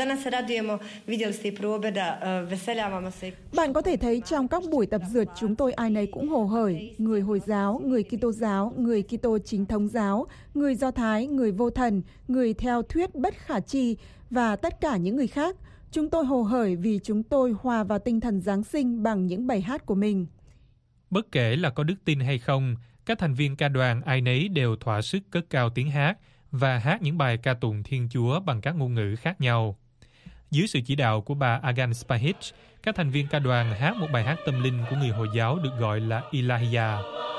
Bạn có thể thấy trong các buổi tập dượt chúng tôi ai nấy cũng hồ hởi, người Hồi giáo, người Kitô giáo, người Kitô chính thống giáo, người Do Thái, người vô thần, người theo thuyết bất khả tri và tất cả những người khác. Chúng tôi hồ hởi vì chúng tôi hòa vào tinh thần Giáng sinh bằng những bài hát của mình. Bất kể là có đức tin hay không, các thành viên ca đoàn ai nấy đều thỏa sức cất cao tiếng hát và hát những bài ca tụng Thiên Chúa bằng các ngôn ngữ khác nhau. Dưới sự chỉ đạo của bà Agan Spahic, các thành viên ca đoàn hát một bài hát tâm linh của người Hồi giáo được gọi là Ilahia.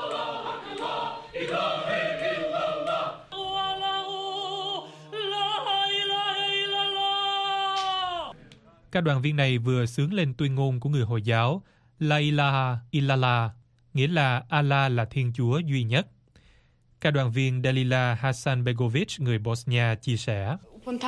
Các đoàn viên này vừa xướng lên tuyên ngôn của người Hồi giáo La ilaha illallah, nghĩa là Allah là Thiên Chúa duy nhất. Các đoàn viên Dalila Hasanbegovic, người Bosnia, chia sẻ.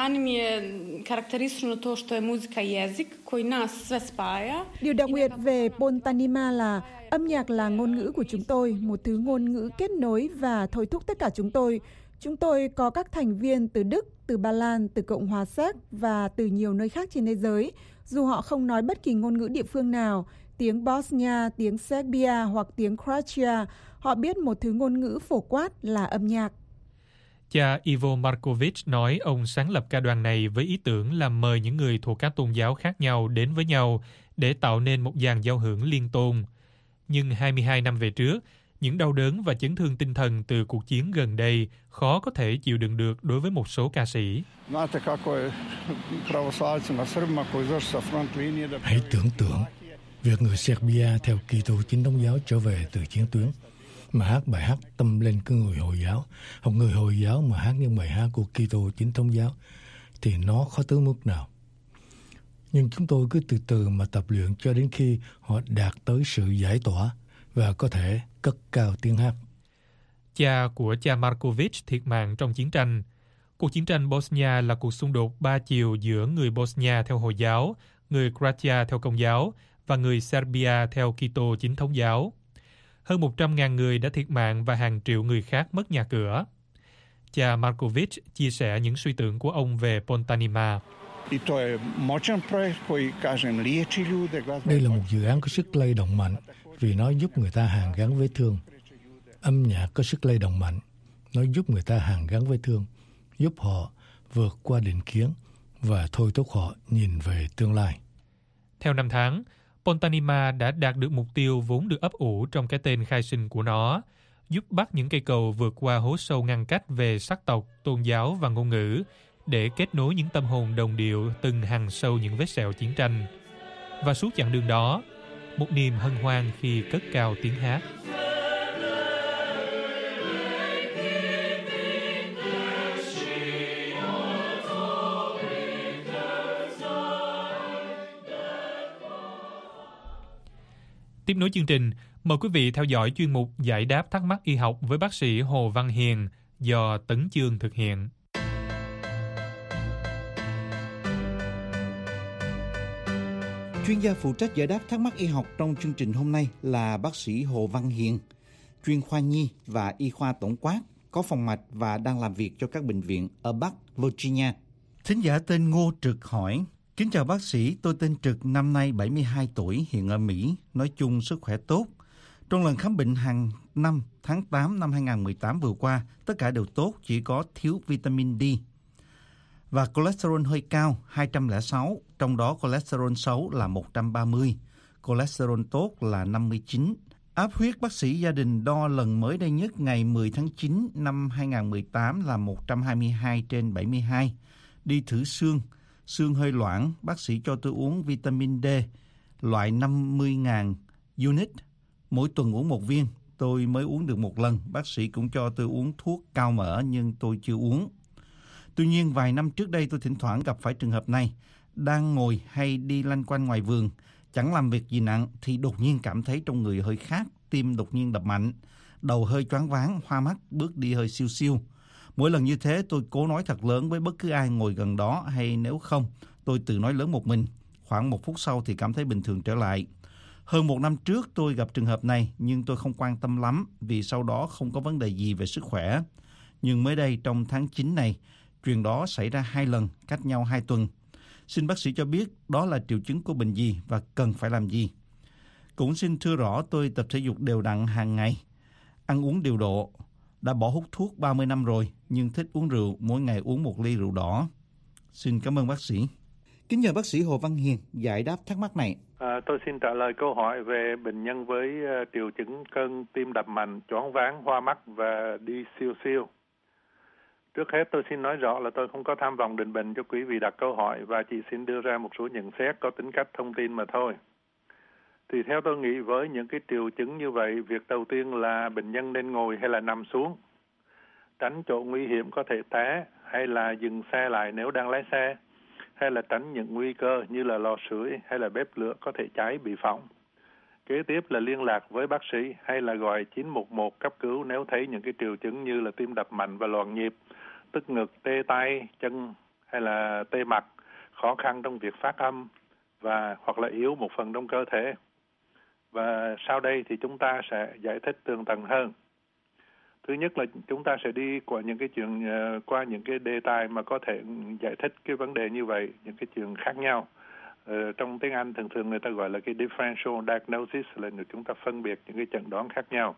Điều đặc biệt về Pontanima là âm nhạc là ngôn ngữ của chúng tôi, một thứ ngôn ngữ kết nối và thôi thúc tất cả chúng tôi. Chúng tôi có các thành viên từ Đức, từ Ba Lan, từ Cộng hòa Séc và từ nhiều nơi khác trên thế giới. Dù họ không nói bất kỳ ngôn ngữ địa phương nào, tiếng Bosnia, tiếng Serbia hoặc tiếng Croatia, họ biết một thứ ngôn ngữ phổ quát là âm nhạc. Cha Ivo Markovic nói ông sáng lập ca đoàn này với ý tưởng là mời những người thuộc các tôn giáo khác nhau đến với nhau để tạo nên một dàn giao hưởng liên tôn. Nhưng hai mươi hai năm về trước, những đau đớn và chấn thương tinh thần từ cuộc chiến gần đây khó có thể chịu đựng được đối với một số ca sĩ. Hãy tưởng tượng việc người Serbia theo Kitô chính thống giáo trở về từ chiến tuyến mà hát bài hát tâm linh của người Hồi giáo, hoặc người Hồi giáo mà hát những bài hát của Kitô chính thống giáo, thì nó khó tới mức nào. Nhưng chúng tôi cứ từ từ mà tập luyện cho đến khi họ đạt tới sự giải tỏa và có thể cất cao tiếng hát. Cha của cha Markovic thiệt mạng trong chiến tranh. Cuộc chiến tranh Bosnia là cuộc xung đột ba chiều giữa người Bosnia theo Hồi giáo, người Croatia theo Công giáo và người Serbia theo Kitô chính thống giáo. Hơn một trăm ngàn người đã thiệt mạng và hàng triệu người khác mất nhà cửa. Cha Markovic chia sẻ những suy tưởng của ông về Pontanima. Đây là một dự án có sức lay động mạnh vì nó giúp người ta hàn gắn vết thương. Âm nhạc có sức lay động mạnh, nó giúp người ta hàn gắn vết thương, giúp họ vượt qua định kiến và thôi thúc họ nhìn về tương lai. Theo năm tháng, Pontanima đã đạt được mục tiêu vốn được ấp ủ trong cái tên khai sinh của nó, giúp bắt những cây cầu vượt qua hố sâu ngăn cách về sắc tộc, tôn giáo và ngôn ngữ, để kết nối những tâm hồn đồng điệu từng hằn sâu những vết sẹo chiến tranh. Và suốt chặng đường đó, một niềm hân hoan khi cất cao tiếng hát. Tiếp nối chương trình, mời quý vị theo dõi chuyên mục Giải đáp thắc mắc y học với bác sĩ Hồ Văn Hiền do Tấn Chương thực hiện. Chuyên gia phụ trách giải đáp thắc mắc y học trong chương trình hôm nay là bác sĩ Hồ Văn Hiền, chuyên khoa nhi và y khoa tổng quát, có phòng mạch và đang làm việc cho các bệnh viện ở Bắc Virginia. Thính giả tên Ngô Trực hỏi, Kính chào bác sĩ, tôi tên Trực, năm nay bảy mươi hai tuổi, hiện ở Mỹ, nói chung sức khỏe tốt. Trong lần khám bệnh hàng năm tháng tám năm hai không một tám vừa qua, tất cả đều tốt, chỉ có thiếu vitamin D. Và cholesterol hơi cao, hai trăm lẻ sáu, trong đó cholesterol xấu là một trăm ba mươi, cholesterol tốt là năm mươi chín. Áp huyết bác sĩ gia đình đo lần mới đây nhất ngày mười tháng chín năm hai không một tám là một trăm hai mươi hai trên bảy mươi hai. Đi thử xương, xương hơi loãng, bác sĩ cho tôi uống vitamin D, loại năm mươi nghìn unit, mỗi tuần uống một viên. Tôi mới uống được một lần, bác sĩ cũng cho tôi uống thuốc cao mỡ nhưng tôi chưa uống. Tuy nhiên, vài năm trước đây tôi thỉnh thoảng gặp phải trường hợp này, đang ngồi hay đi lanh quanh ngoài vườn, chẳng làm việc gì nặng thì đột nhiên cảm thấy trong người hơi khát, tim đột nhiên đập mạnh, đầu hơi choáng váng, hoa mắt, bước đi hơi siêu siêu. Mỗi lần như thế tôi cố nói thật lớn với bất cứ ai ngồi gần đó, hay nếu không tôi tự nói lớn một mình. Khoảng một phút sau thì cảm thấy bình thường trở lại. Hơn một năm trước tôi gặp trường hợp này nhưng tôi không quan tâm lắm vì sau đó không có vấn đề gì về sức khỏe. Nhưng mới đây trong tháng chín này, chuyện đó xảy ra hai lần, cách nhau hai tuần. Xin bác sĩ cho biết đó là triệu chứng của bệnh gì và cần phải làm gì. Cũng xin thưa rõ tôi tập thể dục đều đặn hàng ngày, ăn uống điều độ, đã bỏ hút thuốc ba mươi năm rồi nhưng thích uống rượu, mỗi ngày uống một ly rượu đỏ. Xin cảm ơn bác sĩ. Kính nhờ bác sĩ Hồ Văn Hiền giải đáp thắc mắc này. À, tôi xin trả lời câu hỏi về bệnh nhân với uh, triệu chứng cơn tim đập mạnh, choáng váng, hoa mắt và đi siêu siêu. Trước hết tôi xin nói rõ là tôi không có tham vọng định bệnh cho quý vị đặt câu hỏi và chỉ xin đưa ra một số nhận xét có tính cách thông tin mà thôi. Thì theo tôi nghĩ với những cái triệu chứng như vậy, việc đầu tiên là bệnh nhân nên ngồi hay là nằm xuống, tránh chỗ nguy hiểm có thể té hay là dừng xe lại nếu đang lái xe, hay là tránh những nguy cơ như là lò sưởi hay là bếp lửa có thể cháy bị phỏng. Kế tiếp là liên lạc với bác sĩ hay là gọi chín một một cấp cứu nếu thấy những cái triệu chứng như là tim đập mạnh và loạn nhịp, tức ngực, tê tay, chân hay là tê mặt, khó khăn trong việc phát âm và hoặc là yếu một phần trong cơ thể. Và sau đây thì chúng ta sẽ giải thích tường tận hơn. Thứ nhất là chúng ta sẽ đi qua những cái chuyện uh, qua những cái đề tài mà có thể giải thích cái vấn đề như vậy, những cái chuyện khác nhau. Uh, trong tiếng Anh thường thường người ta gọi là cái differential diagnosis, là chúng ta phân biệt những cái chẩn đoán khác nhau.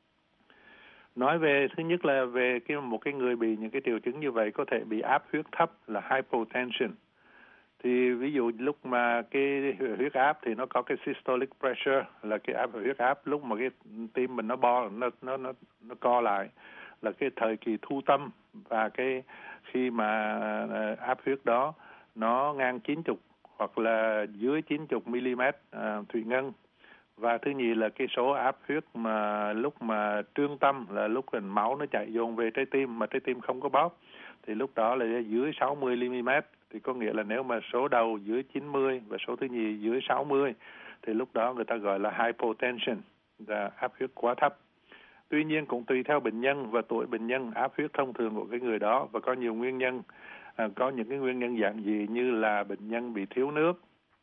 Nói về thứ nhất là về cái một cái người bị những cái triệu chứng như vậy có thể bị áp huyết thấp là hypotension. Thì ví dụ lúc mà cái huyết áp thì nó có cái systolic pressure là cái áp huyết áp, lúc mà cái tim mình nó bo nó nó nó nó co lại là cái thời kỳ thu tâm, và cái khi mà áp huyết đó nó ngang chín mươi hoặc là dưới chín mươi mi-li-mét à, thủy ngân. Và thứ nhì là cái số áp huyết mà lúc mà trương tâm là lúc là máu nó chạy dồn về trái tim mà trái tim không có bóp, thì lúc đó là dưới sáu mươi mi-li-mét. Thì có nghĩa là nếu mà số đầu dưới chín mươi và số thứ nhì dưới sáu mươi thì lúc đó người ta gọi là hypotension, là áp huyết quá thấp. Tuy nhiên cũng tùy theo bệnh nhân và tuổi bệnh nhân, áp huyết thông thường của cái người đó và có nhiều nguyên nhân. À, có những cái nguyên nhân dạng gì như là bệnh nhân bị thiếu nước,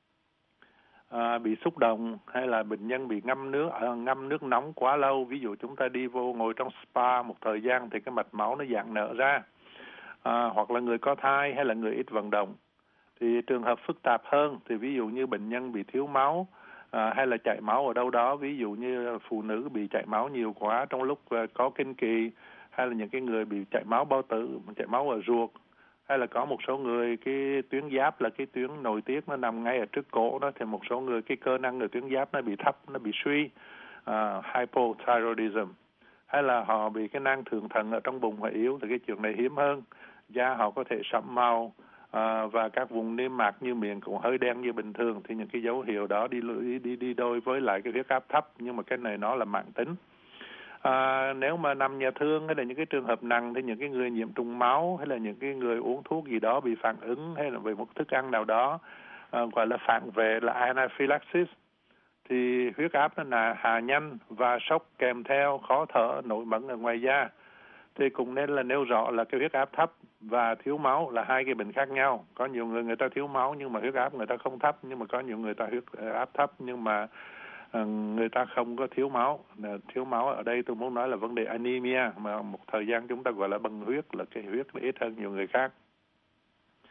à, bị xúc động, hay là bệnh nhân bị ngâm nước à, ngâm nước nóng quá lâu. Ví dụ chúng ta đi vô ngồi trong spa một thời gian thì cái mạch máu nó giãn nở ra. À, hoặc là người có thai hay là người ít vận động. Thì trường hợp phức tạp hơn thì ví dụ như bệnh nhân bị thiếu máu à, hay là chảy máu ở đâu đó, ví dụ như phụ nữ bị chảy máu nhiều quá trong lúc uh, có kinh kỳ, hay là những cái người bị chảy máu bao tử, chảy máu ở ruột, hay là có một số người cái tuyến giáp là cái tuyến nội tiết nó nằm ngay ở trước cổ đó, thì một số người cái cơ năng ở tuyến giáp nó bị thấp, nó bị suy, uh, hypothyroidism, hay là họ bị cái nang thượng thận ở trong bụng họ yếu, thì cái chuyện này hiếm hơn. Da họ có thể sẫm màu à, và các vùng niêm mạc như miệng cũng hơi đen như bình thường, thì những cái dấu hiệu đó đi đi đi, đi đôi với lại cái huyết áp thấp, nhưng mà cái này nó là mãn tính. À, nếu mà nằm nhà thương hay là những cái trường hợp nặng thì những cái người nhiễm trùng máu hay là những cái người uống thuốc gì đó bị phản ứng hay là về một thức ăn nào đó à, gọi là phản vệ là anaphylaxis, thì huyết áp nó là hạ nhanh và sốc kèm theo khó thở, nổi mẩn ở ngoài da. Thì cũng nên là nêu rõ là cái huyết áp thấp và thiếu máu là hai cái bệnh khác nhau. Có nhiều người người ta thiếu máu nhưng mà huyết áp người ta không thấp, nhưng mà có nhiều người ta huyết áp thấp nhưng mà uh, người ta không có thiếu máu. Thiếu máu ở đây tôi muốn nói là vấn đề anemia, mà một thời gian chúng ta gọi là bần huyết, là cái huyết ít hơn nhiều người khác.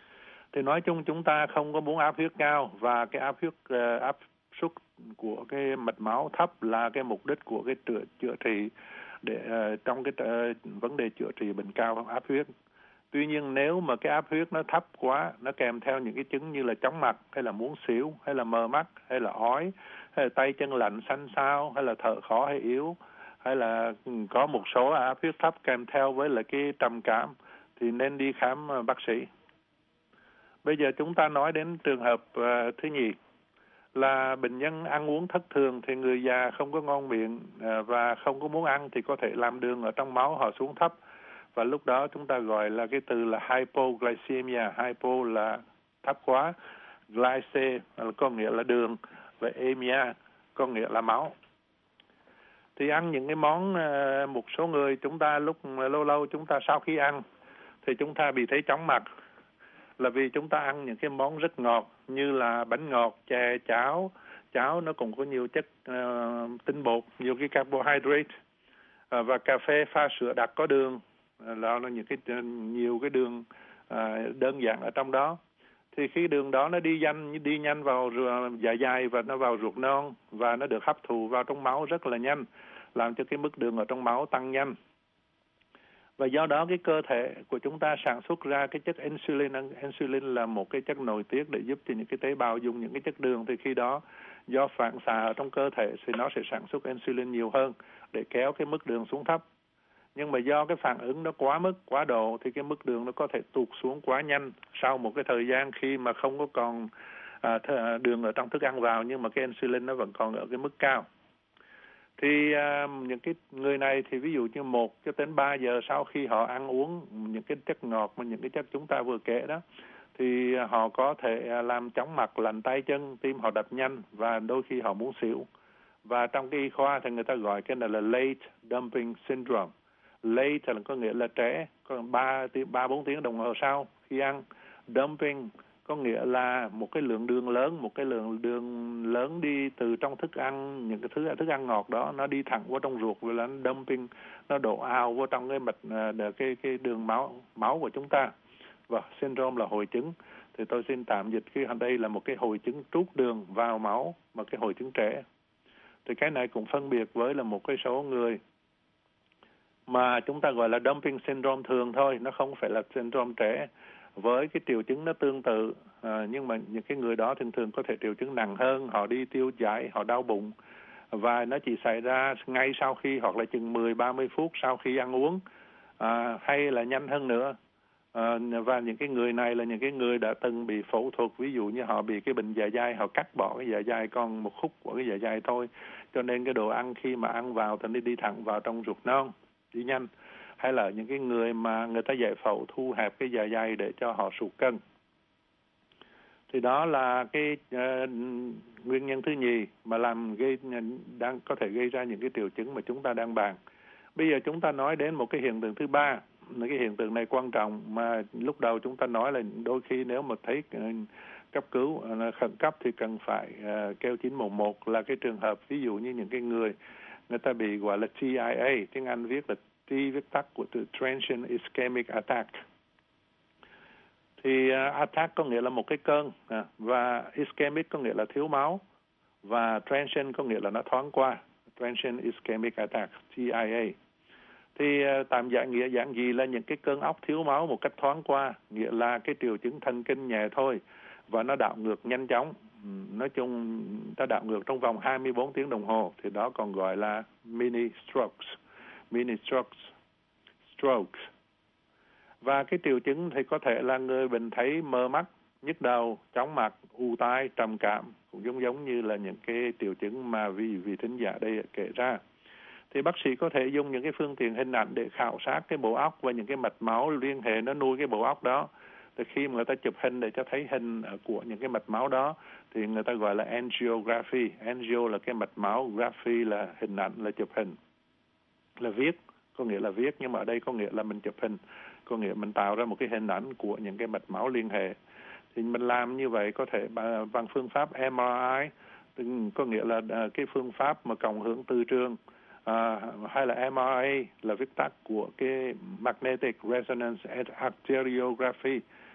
Thì nói chung chúng ta không có muốn áp huyết cao, và cái áp huyết uh, áp suất của cái mạch máu thấp là cái mục đích của cái chữa, chữa trị để uh, trong cái uh, vấn đề chữa trị bệnh cao áp huyết. Tuy nhiên nếu mà cái áp huyết nó thấp quá, nó kèm theo những cái chứng như là chóng mặt, hay là muốn xỉu, hay là mờ mắt, hay là ói, hay là tay chân lạnh xanh xao, hay là thở khó hay yếu, hay là có một số áp huyết thấp kèm theo với lại cái trầm cảm, thì nên đi khám bác sĩ. Bây giờ chúng ta nói đến trường hợp uh, thứ nhì là bệnh nhân ăn uống thất thường, thì người già không có ngon miệng uh, và không có muốn ăn, thì có thể làm đường ở trong máu họ xuống thấp, và lúc đó chúng ta gọi là cái từ là hypoglycemia. Hypo là thấp quá, glyce có nghĩa là đường, và emia có nghĩa là máu. Thì ăn những cái món uh, một số người chúng ta lúc lâu lâu chúng ta sau khi ăn thì chúng ta bị thấy chóng mặt, là vì chúng ta ăn những cái món rất ngọt như là bánh ngọt, chè, cháo. Cháo nó cũng có nhiều chất uh, tinh bột, nhiều cái carbohydrate, uh, và cà phê pha sữa đặc có đường, uh, là những cái nhiều cái đường uh, đơn giản ở trong đó. Thì khi đường đó nó đi nhanh đi nhanh vào dạ dày và nó vào ruột non, và nó được hấp thụ vào trong máu rất là nhanh, làm cho cái mức đường ở trong máu tăng nhanh. Và do đó cái cơ thể của chúng ta sản xuất ra cái chất insulin. Insulin là một cái chất nội tiết để giúp cho những cái tế bào dùng những cái chất đường. Thì khi đó do phản xạ ở trong cơ thể thì nó sẽ sản xuất insulin nhiều hơn để kéo cái mức đường xuống thấp. Nhưng mà do cái phản ứng nó quá mức, quá độ, thì cái mức đường nó có thể tụt xuống quá nhanh sau một cái thời gian khi mà không có còn à, th- đường ở trong thức ăn vào, nhưng mà cái insulin nó vẫn còn ở cái mức cao. Thì à, những cái người này thì ví dụ như một cho đến ba giờ sau khi họ ăn uống những cái chất ngọt mà những cái chất chúng ta vừa kể đó, thì họ có thể làm chóng mặt, lạnh tay chân, tim họ đập nhanh, và đôi khi họ muốn xỉu. Và trong cái y khoa thì người ta gọi cái này là late dumping syndrome. Late là có nghĩa là trễ, còn ba ba bốn tiếng đồng hồ sau khi ăn. Dumping có nghĩa là một cái lượng đường lớn, một cái lượng đường lớn đi từ trong thức ăn, những cái thứ thức ăn ngọt đó nó đi thẳng vào trong ruột, và là nó dumping, nó đổ ào vào trong cái mạch cái cái đường máu máu của chúng ta. Và syndrome là hội chứng. Thì tôi xin tạm dịch cái đây là một cái hội chứng trút đường vào máu, mà cái hội chứng trễ. Thì cái này cũng phân biệt với là một cái số người mà chúng ta gọi là dumping syndrome thường thôi, nó không phải là syndrome trễ, với cái triệu chứng nó tương tự, à, nhưng mà những cái người đó thường thường có thể triệu chứng nặng hơn, họ đi tiêu chảy, họ đau bụng, và nó chỉ xảy ra ngay sau khi, hoặc là chừng mười ba mươi phút sau khi ăn uống, à, hay là nhanh hơn nữa. À, và những cái người này là những cái người đã từng bị phẫu thuật, ví dụ như họ bị cái bệnh dạ dày, họ cắt bỏ cái dạ dày còn một khúc của cái dạ dày thôi, cho nên cái đồ ăn khi mà ăn vào thì nó đi thẳng vào trong ruột non, đi nhanh. Hay là những cái người mà người ta giải phẫu thu hẹp cái dạ dày để cho họ sụt cân. Thì đó là cái uh, nguyên nhân thứ nhì mà làm gây đang có thể gây ra những cái triệu chứng mà chúng ta đang bàn. Bây giờ chúng ta nói đến một cái hiện tượng thứ ba. Cái hiện tượng này quan trọng mà lúc đầu chúng ta nói là đôi khi nếu mà thấy uh, cấp cứu uh, khẩn cấp thì cần phải uh, kêu chín một một, là cái trường hợp ví dụ như những cái người người ta bị gọi là T I A, tiếng Anh viết là T viết tắt của từ Transient Ischemic Attack. Thì uh, attack có nghĩa là một cái cơn, uh, và ischemic có nghĩa là thiếu máu, và transient có nghĩa là nó thoáng qua. Transient Ischemic Attack, T I A. Thì uh, tạm dạng nghĩa dạng gì là những cái cơn óc thiếu máu một cách thoáng qua, nghĩa là cái triệu chứng thần kinh nhẹ thôi, và nó đảo ngược nhanh chóng. Nói chung ta đảo ngược trong vòng hai mươi bốn tiếng đồng hồ, thì đó còn gọi là mini strokes. Mini strokes, strokes. Và cái triệu chứng thì có thể là người bệnh thấy mờ mắt, nhức đầu, chóng mặt, ù tai, trầm cảm, cũng giống giống như là những cái triệu chứng mà vị vị thính giả đây kể ra. Thì bác sĩ có thể dùng những cái phương tiện hình ảnh để khảo sát cái bộ óc và những cái mạch máu liên hệ nó nuôi cái bộ óc đó. Thì khi mà người ta chụp hình để cho thấy hình của những cái mạch máu đó thì người ta gọi là angiography. Angio là cái mạch máu, graphy là hình ảnh, là chụp hình, là viết, có nghĩa là viết, nhưng mà ở đây có nghĩa là mình chụp hình, có nghĩa mình tạo ra một cái hình ảnh của những cái mạch máu liên hệ. Thì mình làm như vậy có thể bằng phương pháp M R I, có nghĩa là cái phương pháp mà cộng hưởng từ trường, à, hay là M R A là viết tắt của cái Magnetic Resonance Arteriography,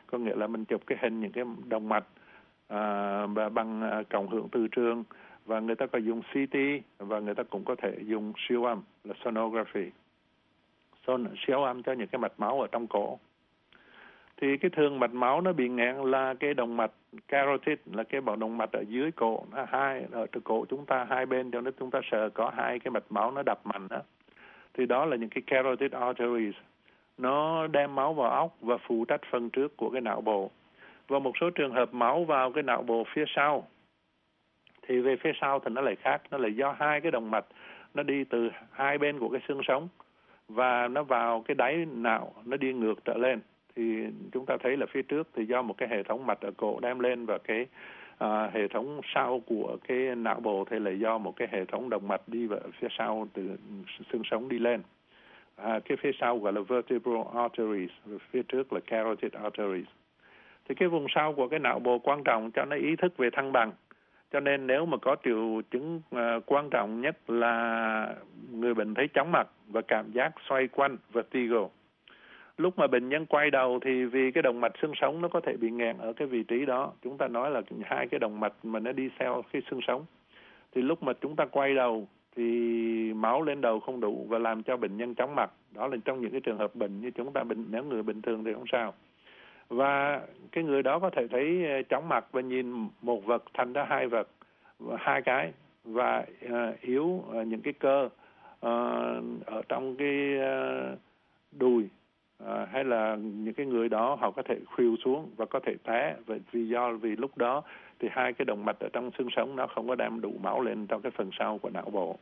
có nghĩa là mình chụp cái hình những cái động mạch à, bằng cộng hưởng từ trường, và người ta có dùng xê tê và người ta cũng có thể dùng siêu âm là sonography, Son, siêu âm cho những cái mạch máu ở trong cổ. Thì cái thường mạch máu nó bị nghẹn là cái động mạch carotid, là cái bộ động mạch ở dưới cổ, hai ở trên cổ chúng ta hai bên, cho nên chúng ta sợ có hai cái mạch máu nó đập mạnh đó. Thì đó là những cái carotid arteries, nó đem máu vào óc và phụ trách phần trước của cái não bộ. Và một số trường hợp máu vào cái não bộ phía sau, thì về phía sau thì nó lại khác, nó là do hai cái động mạch nó đi từ hai bên của cái xương sống và nó vào cái đáy não, nó đi ngược trở lên. Thì chúng ta thấy là phía trước thì do một cái hệ thống mạch ở cổ đem lên, và cái à, hệ thống sau của cái não bộ thì là do một cái hệ thống động mạch đi vào phía sau từ xương sống đi lên. À, cái phía sau gọi là vertebral arteries, phía trước là carotid arteries. Thì cái vùng sau của cái não bộ quan trọng cho nó ý thức về thăng bằng. Cho nên nếu mà có triệu chứng uh, quan trọng nhất là người bệnh thấy chóng mặt và cảm giác xoay quanh, vertigo. Lúc mà bệnh nhân quay đầu thì vì cái động mạch xương sống nó có thể bị nghẹn ở cái vị trí đó. Chúng ta nói là hai cái động mạch mà nó đi theo cái xương sống. Thì lúc mà chúng ta quay đầu thì máu lên đầu không đủ và làm cho bệnh nhân chóng mặt. Đó là trong những cái trường hợp bệnh như chúng ta, bệnh nếu người bình thường thì không sao. Và cái người đó có thể thấy chóng mặt và nhìn một vật thành ra hai vật, hai cái, và uh, yếu uh, những cái cơ uh, ở trong cái uh, đùi, uh, hay là những cái người đó họ có thể khuỵu xuống và có thể té, vì do vì lúc đó thì hai cái động mạch ở trong xương sống nó không có đem đủ máu lên trong cái phần sau của não bộ.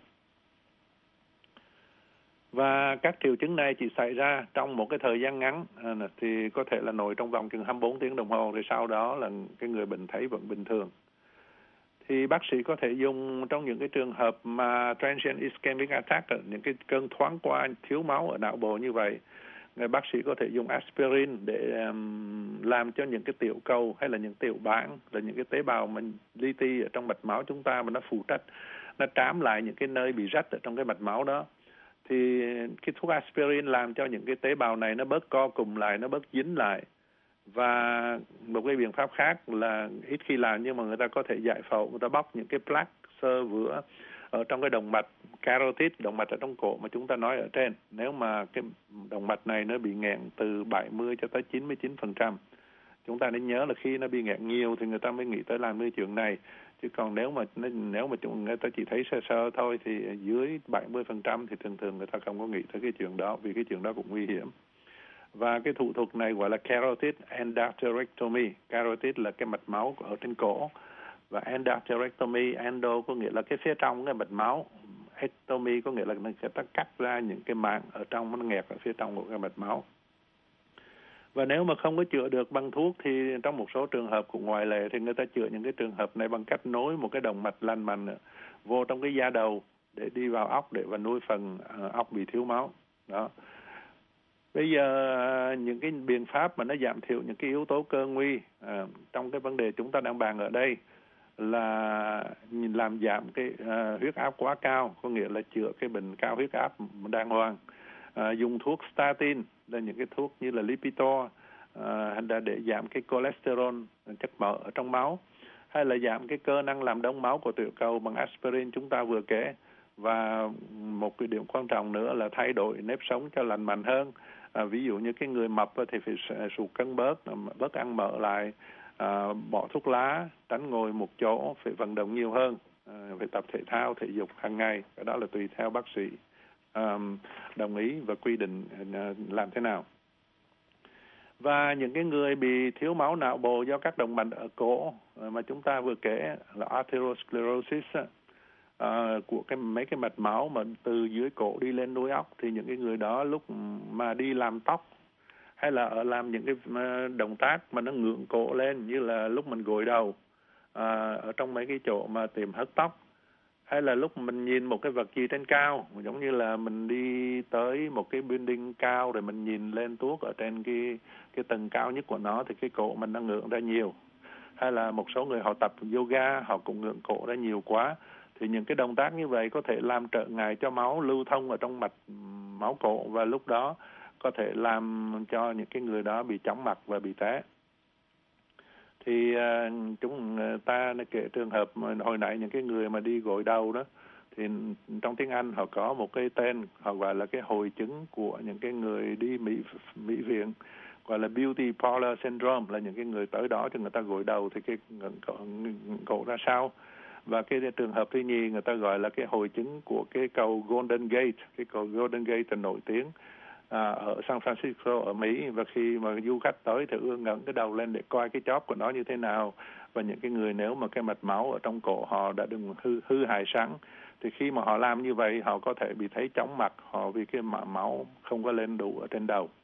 Và các triệu chứng này chỉ xảy ra trong một cái thời gian ngắn, à, thì có thể là nổi trong vòng chừng hai mươi bốn tiếng đồng hồ, rồi sau đó là cái người bệnh thấy vẫn bình thường. Thì bác sĩ có thể dùng trong những cái trường hợp mà transient ischemic attack, những cái cơn thoáng qua thiếu máu ở não bộ như vậy, người bác sĩ có thể dùng aspirin để um, làm cho những cái tiểu cầu hay là những tiểu bảng, là những cái tế bào mình li ti ở trong mạch máu chúng ta mà nó phụ trách, nó trám lại những cái nơi bị rách ở trong cái mạch máu đó. Thì cái thuốc aspirin làm cho những cái tế bào này nó bớt co cụm lại, nó bớt dính lại. Và một cái biện pháp khác là ít khi làm, nhưng mà người ta có thể giải phẫu, người ta bóc những cái plaque xơ vữa ở trong cái động mạch carotid, động mạch ở trong cổ mà chúng ta nói ở trên. Nếu mà cái động mạch này nó bị nghẹn từ bảy mươi cho tới chín mươi chín phần trăm. Chúng ta nên nhớ là khi nó bị nghẹn nhiều thì người ta mới nghĩ tới làm cái chuyện này. Chứ còn nếu mà nếu mà chúng người ta chỉ thấy sơ sơ thôi thì dưới bảy mươi phần trăm thì thường thường người ta không có nghĩ tới cái chuyện đó, vì cái chuyện đó cũng nguy hiểm. Và cái thủ thuật này gọi là carotid endarterectomy. Carotid là cái mạch máu ở trên cổ, và endarterectomy, endo có nghĩa là cái phía trong cái mạch máu, ectomy có nghĩa là người ta cắt ra những cái màng ở trong, nó nghẹt ở phía trong của cái mạch máu. Và nếu mà không có chữa được bằng thuốc thì trong một số trường hợp cũng ngoại lệ thì người ta chữa những cái trường hợp này bằng cách nối một cái động mạch lành mạnh vô trong cái da đầu để đi vào óc để và nuôi phần uh, óc bị thiếu máu. Đó. Bây giờ những cái biện pháp mà nó giảm thiểu những cái yếu tố cơ nguy uh, trong cái vấn đề chúng ta đang bàn ở đây là làm giảm cái uh, huyết áp quá cao, có nghĩa là chữa cái bệnh cao huyết áp đàng hoàng. À, dùng thuốc statin là những cái thuốc như là Lipitor à, để giảm cái cholesterol, chất mỡ ở trong máu, hay là giảm cái cơ năng làm đông máu của tiểu cầu bằng aspirin chúng ta vừa kể. Và một cái điểm quan trọng nữa là thay đổi nếp sống cho lành mạnh hơn. À, ví dụ như cái người mập thì phải sụt cân bớt, bớt ăn mỡ lại, à, bỏ thuốc lá, tránh ngồi một chỗ, phải vận động nhiều hơn, à, phải tập thể thao, thể dục hàng ngày. Cái đó là tùy theo bác sĩ Um, đồng ý và quy định uh, làm thế nào. Và những cái người bị thiếu máu não bộ do các động mạch ở cổ uh, mà chúng ta vừa kể là atherosclerosis uh, của cái mấy cái mạch máu mà từ dưới cổ đi lên đuôi óc, thì những cái người đó lúc mà đi làm tóc hay là ở làm những cái uh, động tác mà nó ngượng cổ lên, như là lúc mình gội đầu uh, ở trong mấy cái chỗ mà tiệm hớt tóc, hay là lúc mình nhìn một cái vật gì trên cao, giống như là mình đi tới một cái building cao rồi mình nhìn lên tuốt ở trên cái cái tầng cao nhất của nó thì cái cổ mình nó ngượng ra nhiều. Hay là một số người họ tập yoga, họ cũng ngượng cổ ra nhiều quá. Thì những cái động tác như vậy có thể làm trở ngại cho máu lưu thông ở trong mạch máu cổ, và lúc đó có thể làm cho những cái người đó bị chóng mặt và bị té. Thì uh, chúng ta kể trường hợp hồi nãy những cái người mà đi gội đầu đó, thì trong tiếng Anh họ có một cái tên họ gọi là cái hội chứng của những cái người đi mỹ mỹ viện, gọi là beauty parlor syndrome, là những cái người tới đó cho người ta gội đầu thì cái cổ ra sao. Và cái trường hợp thứ nhì người ta gọi là cái hội chứng của cái cầu Golden Gate. Cái cầu Golden Gate là nổi tiếng à, ở San Francisco ở Mỹ, và khi mà du khách tới thì ương ngẩng cái đầu lên để coi cái chóp của nó như thế nào. Và những cái người nếu mà cái mạch máu ở trong cổ họ đã đừng hư, hư hại sẵn, thì khi mà họ làm như vậy họ có thể bị thấy chóng mặt họ vì cái máu không có lên đủ ở trên đầu.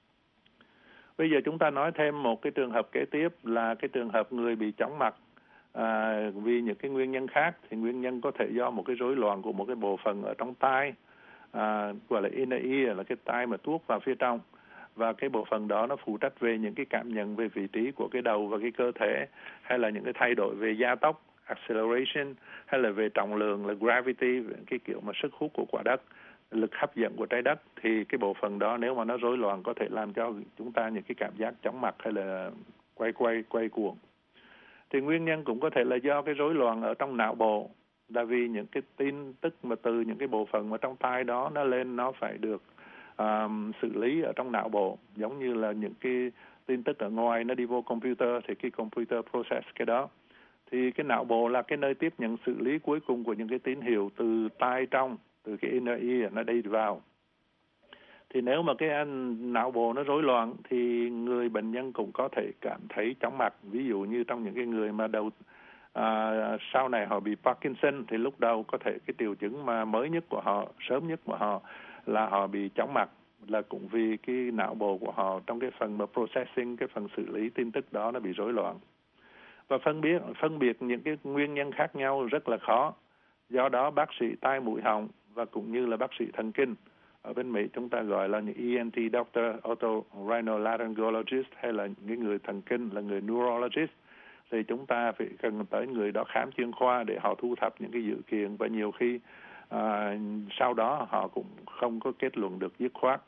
Bây giờ chúng ta nói thêm một cái trường hợp kế tiếp là cái trường hợp người bị chóng mặt à, vì những cái nguyên nhân khác. Thì nguyên nhân có thể do một cái rối loạn của một cái bộ phận ở trong tai, à, gọi là inner ear, là cái tai mà tuốt vào phía trong. Và cái bộ phận đó nó phụ trách về những cái cảm nhận về vị trí của cái đầu và cái cơ thể, hay là những cái thay đổi về gia tốc, acceleration, hay là về trọng lượng là gravity, cái kiểu mà sức hút của quả đất, lực hấp dẫn của trái đất. Thì cái bộ phận đó nếu mà nó rối loạn có thể làm cho chúng ta những cái cảm giác chóng mặt hay là quay quay quay cuồng. Thì nguyên nhân cũng có thể là do cái rối loạn ở trong não bộ, là vì những cái tin tức mà từ những cái bộ phận mà trong tai đó nó lên nó phải được um, xử lý ở trong não bộ, giống như là những cái tin tức ở ngoài nó đi vô computer thì cái computer process cái đó. Thì cái não bộ là cái nơi tiếp nhận xử lý cuối cùng của những cái tín hiệu từ tai trong, từ cái inner ear nó đi vào. Thì nếu mà cái não bộ nó rối loạn thì người bệnh nhân cũng có thể cảm thấy chóng mặt. Ví dụ như trong những cái người mà đầu à, sau này họ bị Parkinson thì lúc đầu có thể cái triệu chứng mà mới nhất của họ, sớm nhất của họ là họ bị chóng mặt, là cũng vì cái não bộ của họ trong cái phần mà processing, cái phần xử lý tin tức đó nó bị rối loạn. Và phân biệt phân biệt những cái nguyên nhân khác nhau rất là khó. Do đó bác sĩ tai mũi họng và cũng như là bác sĩ thần kinh ở bên Mỹ chúng ta gọi là những E N T doctor, otorhinolaryngologist, hay là những người thần kinh là người neurologist, thì chúng ta phải cần tới người đó khám chuyên khoa để họ thu thập những cái dữ kiện, và nhiều khi à, sau đó họ cũng không có kết luận được dứt khoát.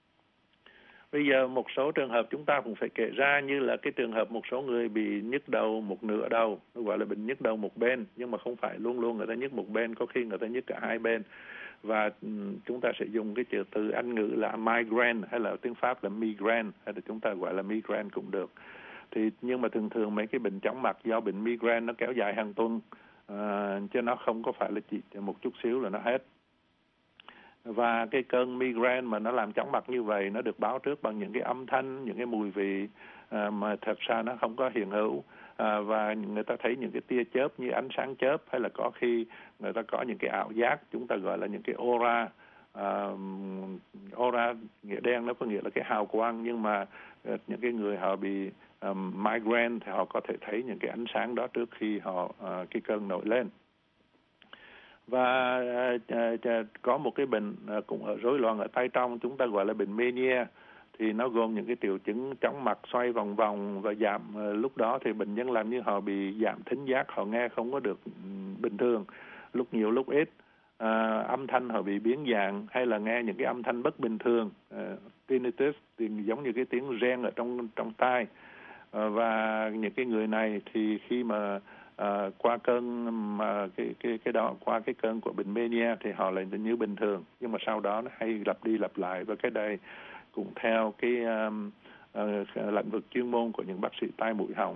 Bây giờ một số trường hợp chúng ta cũng phải kể ra, như là cái trường hợp một số người bị nhức đầu một nửa đầu, nó gọi là bệnh nhức đầu một bên, nhưng mà không phải luôn luôn người ta nhức một bên, có khi người ta nhức cả hai bên. Và chúng ta sẽ dùng cái chữ từ Anh ngữ là migraine, hay là tiếng Pháp là migraine, hay là chúng ta gọi là migraine cũng được. Thì nhưng mà thường thường mấy cái bệnh chóng mặt do bệnh migraine nó kéo dài hàng tuần, à, chứ nó không có phải là chỉ một chút xíu là nó hết. Và cái cơn migraine mà nó làm chóng mặt như vậy nó được báo trước bằng những cái âm thanh, những cái mùi vị à, mà thật ra nó không có hiện hữu. À, và người ta thấy những cái tia chớp như ánh sáng chớp, hay là có khi người ta có những cái ảo giác, chúng ta gọi là những cái aura. À, aura nghĩa đen nó có nghĩa là cái hào quang, nhưng mà những cái người họ bị um, migraine thì họ có thể thấy những cái ánh sáng đó trước khi họ uh, cái cơn nổi lên. Và uh, uh, có một cái bệnh uh, cũng ở rối loạn ở tay trong, chúng ta gọi là bệnh mania. Thì nó gồm những cái triệu chứng chóng mặt, xoay vòng vòng và giảm. Uh, lúc đó thì bệnh nhân làm như họ bị giảm thính giác, họ nghe không có được um, bình thường, lúc nhiều lúc ít. Uh, âm thanh họ bị biến dạng, hay là nghe những cái âm thanh bất bình thường, uh, tinnitus, thì giống như cái tiếng reng ở trong trong tai. Uh, và những cái người này thì khi mà uh, qua cơn mà cái cái cái đó qua cái cơn của bệnh mania thì họ lại như bình thường, nhưng mà sau đó nó hay lặp đi lặp lại. Và cái đây cũng theo cái um, uh, lĩnh vực chuyên môn của những bác sĩ tai mũi họng.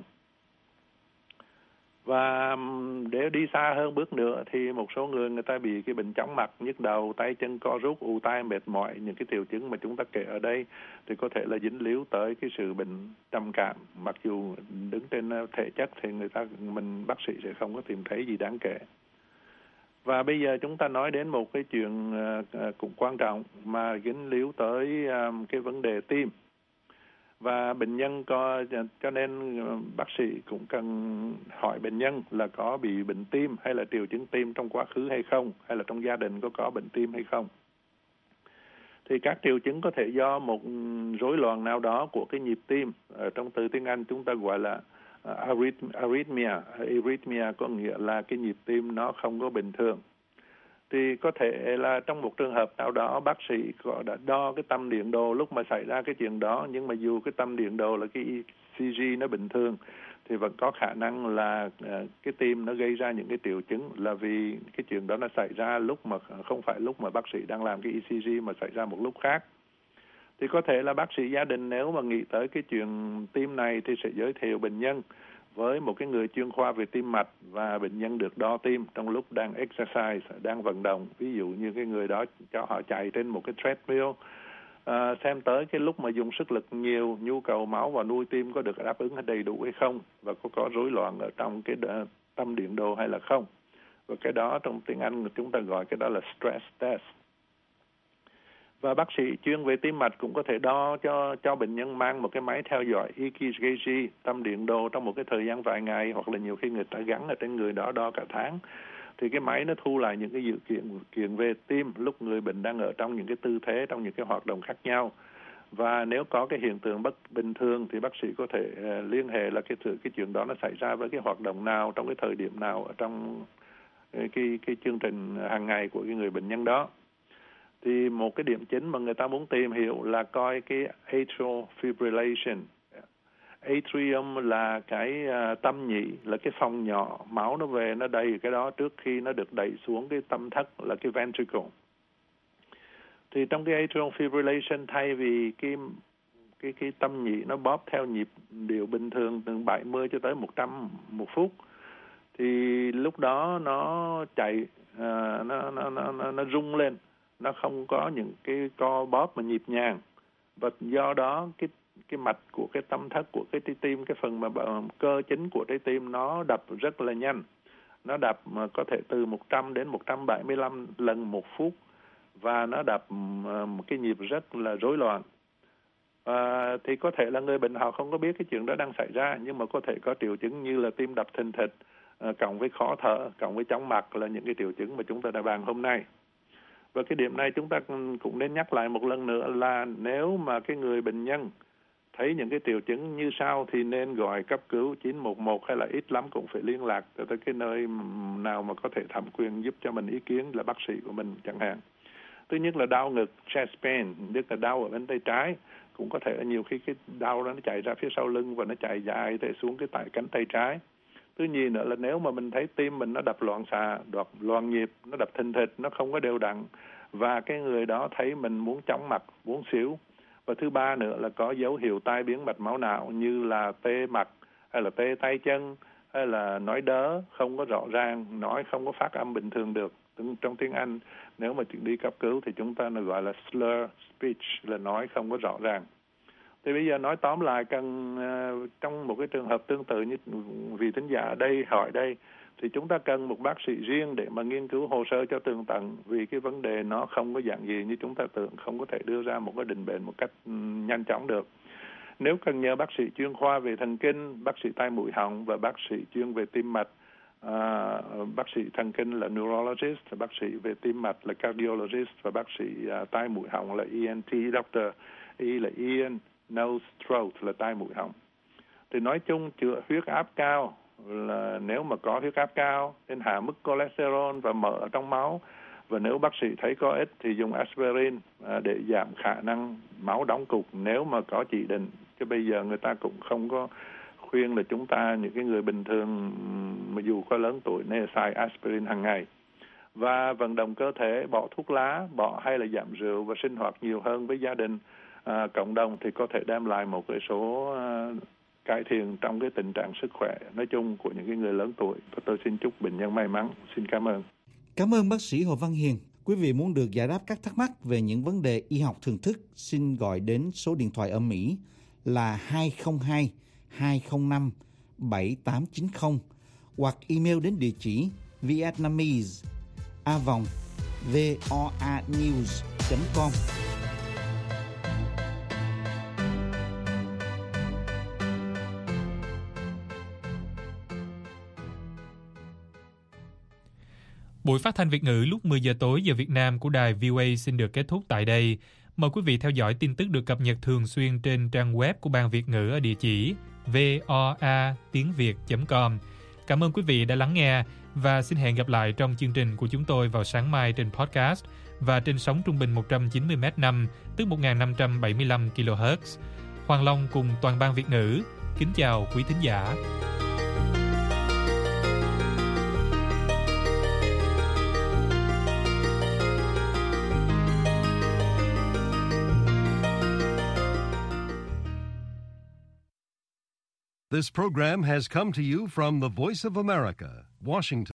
Và để đi xa hơn bước nữa thì một số người người ta bị cái bệnh chóng mặt, nhức đầu, tay chân co rút, ù tai, mệt mỏi, những cái triệu chứng mà chúng ta kể ở đây thì có thể là dính líu tới cái sự bệnh trầm cảm. Mặc dù đứng trên thể chất thì người ta mình bác sĩ sẽ không có tìm thấy gì đáng kể. Và bây giờ chúng ta nói đến một cái chuyện uh, cũng quan trọng mà dính líu tới um, cái vấn đề tim. Và bệnh nhân có, cho nên bác sĩ cũng cần hỏi bệnh nhân là có bị bệnh tim hay là triệu chứng tim trong quá khứ hay không, hay là trong gia đình có có bệnh tim hay không. Thì các triệu chứng có thể do một rối loạn nào đó của cái nhịp tim. Ở trong từ tiếng Anh chúng ta gọi là arrhythmia. Arrhythmia có nghĩa là cái nhịp tim nó không có bình thường. Thì có thể là trong một trường hợp nào đó bác sĩ có đã đo cái tâm điện đồ lúc mà xảy ra cái chuyện đó, nhưng mà dù cái tâm điện đồ là cái e xê giê nó bình thường thì vẫn có khả năng là uh, cái tim nó gây ra những cái triệu chứng, là vì cái chuyện đó nó xảy ra lúc mà không phải lúc mà bác sĩ đang làm cái e xê giê mà xảy ra một lúc khác. Thì có thể là bác sĩ gia đình nếu mà nghĩ tới cái chuyện tim này thì sẽ giới thiệu bệnh nhân với một cái người chuyên khoa về tim mạch, và bệnh nhân được đo tim trong lúc đang exercise, đang vận động. Ví dụ như cái người đó cho họ chạy trên một cái treadmill, à, xem tới cái lúc mà dùng sức lực nhiều, nhu cầu máu và nuôi tim có được đáp ứng đầy đủ hay không, và có có rối loạn ở trong cái tâm điện đồ hay là không. Và cái đó trong tiếng Anh chúng ta gọi cái đó là stress test. Và bác sĩ chuyên về tim mạch cũng có thể đo cho cho bệnh nhân mang một cái máy theo dõi e ca giê, tâm điện đồ trong một cái thời gian vài ngày, hoặc là nhiều khi người ta gắn ở trên người đó đo cả tháng. Thì cái máy nó thu lại những cái dữ kiện kiện về tim lúc người bệnh đang ở trong những cái tư thế, trong những cái hoạt động khác nhau. Và nếu có cái hiện tượng bất bình thường thì bác sĩ có thể uh, liên hệ là cái cái chuyện đó nó xảy ra với cái hoạt động nào, trong cái thời điểm nào ở trong cái cái, cái chương trình hàng ngày của cái người bệnh nhân đó. Thì một cái điểm chính mà người ta muốn tìm hiểu là coi cái atrial fibrillation. Atrium là cái uh, tâm nhĩ, là cái phòng nhỏ, máu nó về nó đầy cái đó trước khi nó được đẩy xuống cái tâm thất là cái ventricle. Thì trong cái atrial fibrillation, thay vì cái cái cái tâm nhĩ nó bóp theo nhịp điệu bình thường từ bảy mươi cho tới một trăm một phút, thì lúc đó nó chạy, uh, nó, nó nó nó nó rung lên, nó không có những cái co bóp mà nhịp nhàng, và do đó cái cái mạch của cái tâm thất của cái trái tim, cái phần mà cơ chính của trái tim nó đập rất là nhanh, nó đập mà có thể từ một trăm đến một trăm bảy mươi lăm lần một phút, và nó đập một cái nhịp rất là rối loạn. À, thì có thể là người bệnh họ không có biết cái chuyện đó đang xảy ra, nhưng mà có thể có triệu chứng như là tim đập thình thịch, à, cộng với khó thở, cộng với chóng mặt là những cái triệu chứng mà chúng ta đã bàn hôm nay. Và cái điểm này chúng ta cũng nên nhắc lại một lần nữa là nếu mà cái người bệnh nhân thấy những cái triệu chứng như sau thì nên gọi cấp cứu chín một một, hay là ít lắm cũng phải liên lạc tới cái nơi nào mà có thể thẩm quyền giúp cho mình ý kiến, là bác sĩ của mình chẳng hạn. Thứ nhất là đau ngực, chest pain, tức là đau ở bên tay trái. Cũng có thể là nhiều khi cái đau đó nó chạy ra phía sau lưng và nó chạy dài để xuống cái tại cánh tay trái. Thứ nhì nữa là nếu mà mình thấy tim mình nó đập loạn xạ, đập loạn nhịp, nó đập thình thịch, nó không có đều đặn, và cái người đó thấy mình muốn chóng mặt, muốn xỉu. Và thứ ba nữa là có dấu hiệu tai biến mạch máu não như là tê mặt, hay là tê tay chân, hay là nói đớ, không có rõ ràng, nói không có phát âm bình thường được. Trong tiếng Anh, nếu mà chuyện đi cấp cứu thì chúng ta gọi là slur speech, là nói không có rõ ràng. Thì bây giờ nói tóm lại, cần uh, trong một cái trường hợp tương tự như vị thính giả ở đây hỏi đây, thì chúng ta cần một bác sĩ riêng để mà nghiên cứu hồ sơ cho tường tận, vì cái vấn đề nó không có dạng gì như chúng ta tưởng, không có thể đưa ra một cái định bệnh một cách um, nhanh chóng được. Nếu cần nhờ bác sĩ chuyên khoa về thần kinh, bác sĩ tai mũi họng và bác sĩ chuyên về tim mạch, À, bác sĩ thần kinh là neurologist, bác sĩ về tim mạch là cardiologist, và bác sĩ uh, tai mũi họng là E N T doctor, E là ear, nose, throat là tai mũi họng. Thì nói chung chữa huyết áp cao là nếu mà có huyết áp cao, nên hạ mức cholesterol và mỡ ở trong máu, và nếu bác sĩ thấy có ích thì dùng aspirin uh, để giảm khả năng máu đóng cục nếu mà có chỉ định. Chứ bây giờ người ta cũng không có khuyên là chúng ta, những cái người bình thường mà dù có lớn tuổi nên xài aspirin hàng ngày. Và vận động cơ thể, bỏ thuốc lá, bỏ hay là giảm rượu và sinh hoạt nhiều hơn với gia đình, à, cộng đồng thì có thể đem lại một cái số à, cải thiện trong cái tình trạng sức khỏe nói chung của những cái người lớn tuổi. Và tôi xin chúc bệnh nhân may mắn. Xin cảm ơn. Cảm ơn bác sĩ Hồ Văn Hiền. Quý vị muốn được giải đáp các thắc mắc về những vấn đề y học thường thức, xin gọi đến số điện thoại ở Mỹ là hai không hai hai không năm bảy tám chín không, hoặc email đến địa chỉ vietnamese a vòng voanews chấm com. Buổi phát thanh Việt ngữ lúc mười giờ tối giờ Việt Nam của đài vê o a xin được kết thúc tại đây. Mời quý vị theo dõi tin tức được cập nhật thường xuyên trên trang web của Ban Việt ngữ ở địa chỉ voa tiếng việt chấm com. Cảm ơn quý vị đã lắng nghe và xin hẹn gặp lại trong chương trình của chúng tôi vào sáng mai trên podcast và trên sóng trung bình một trăm chín mươi mét năm, tức một nghìn năm trăm bảy mươi lăm ki lô héc. Hoàng Long cùng toàn ban Việt ngữ Kính chào quý thính giả. This program has come to you from the Voice of America, Washington.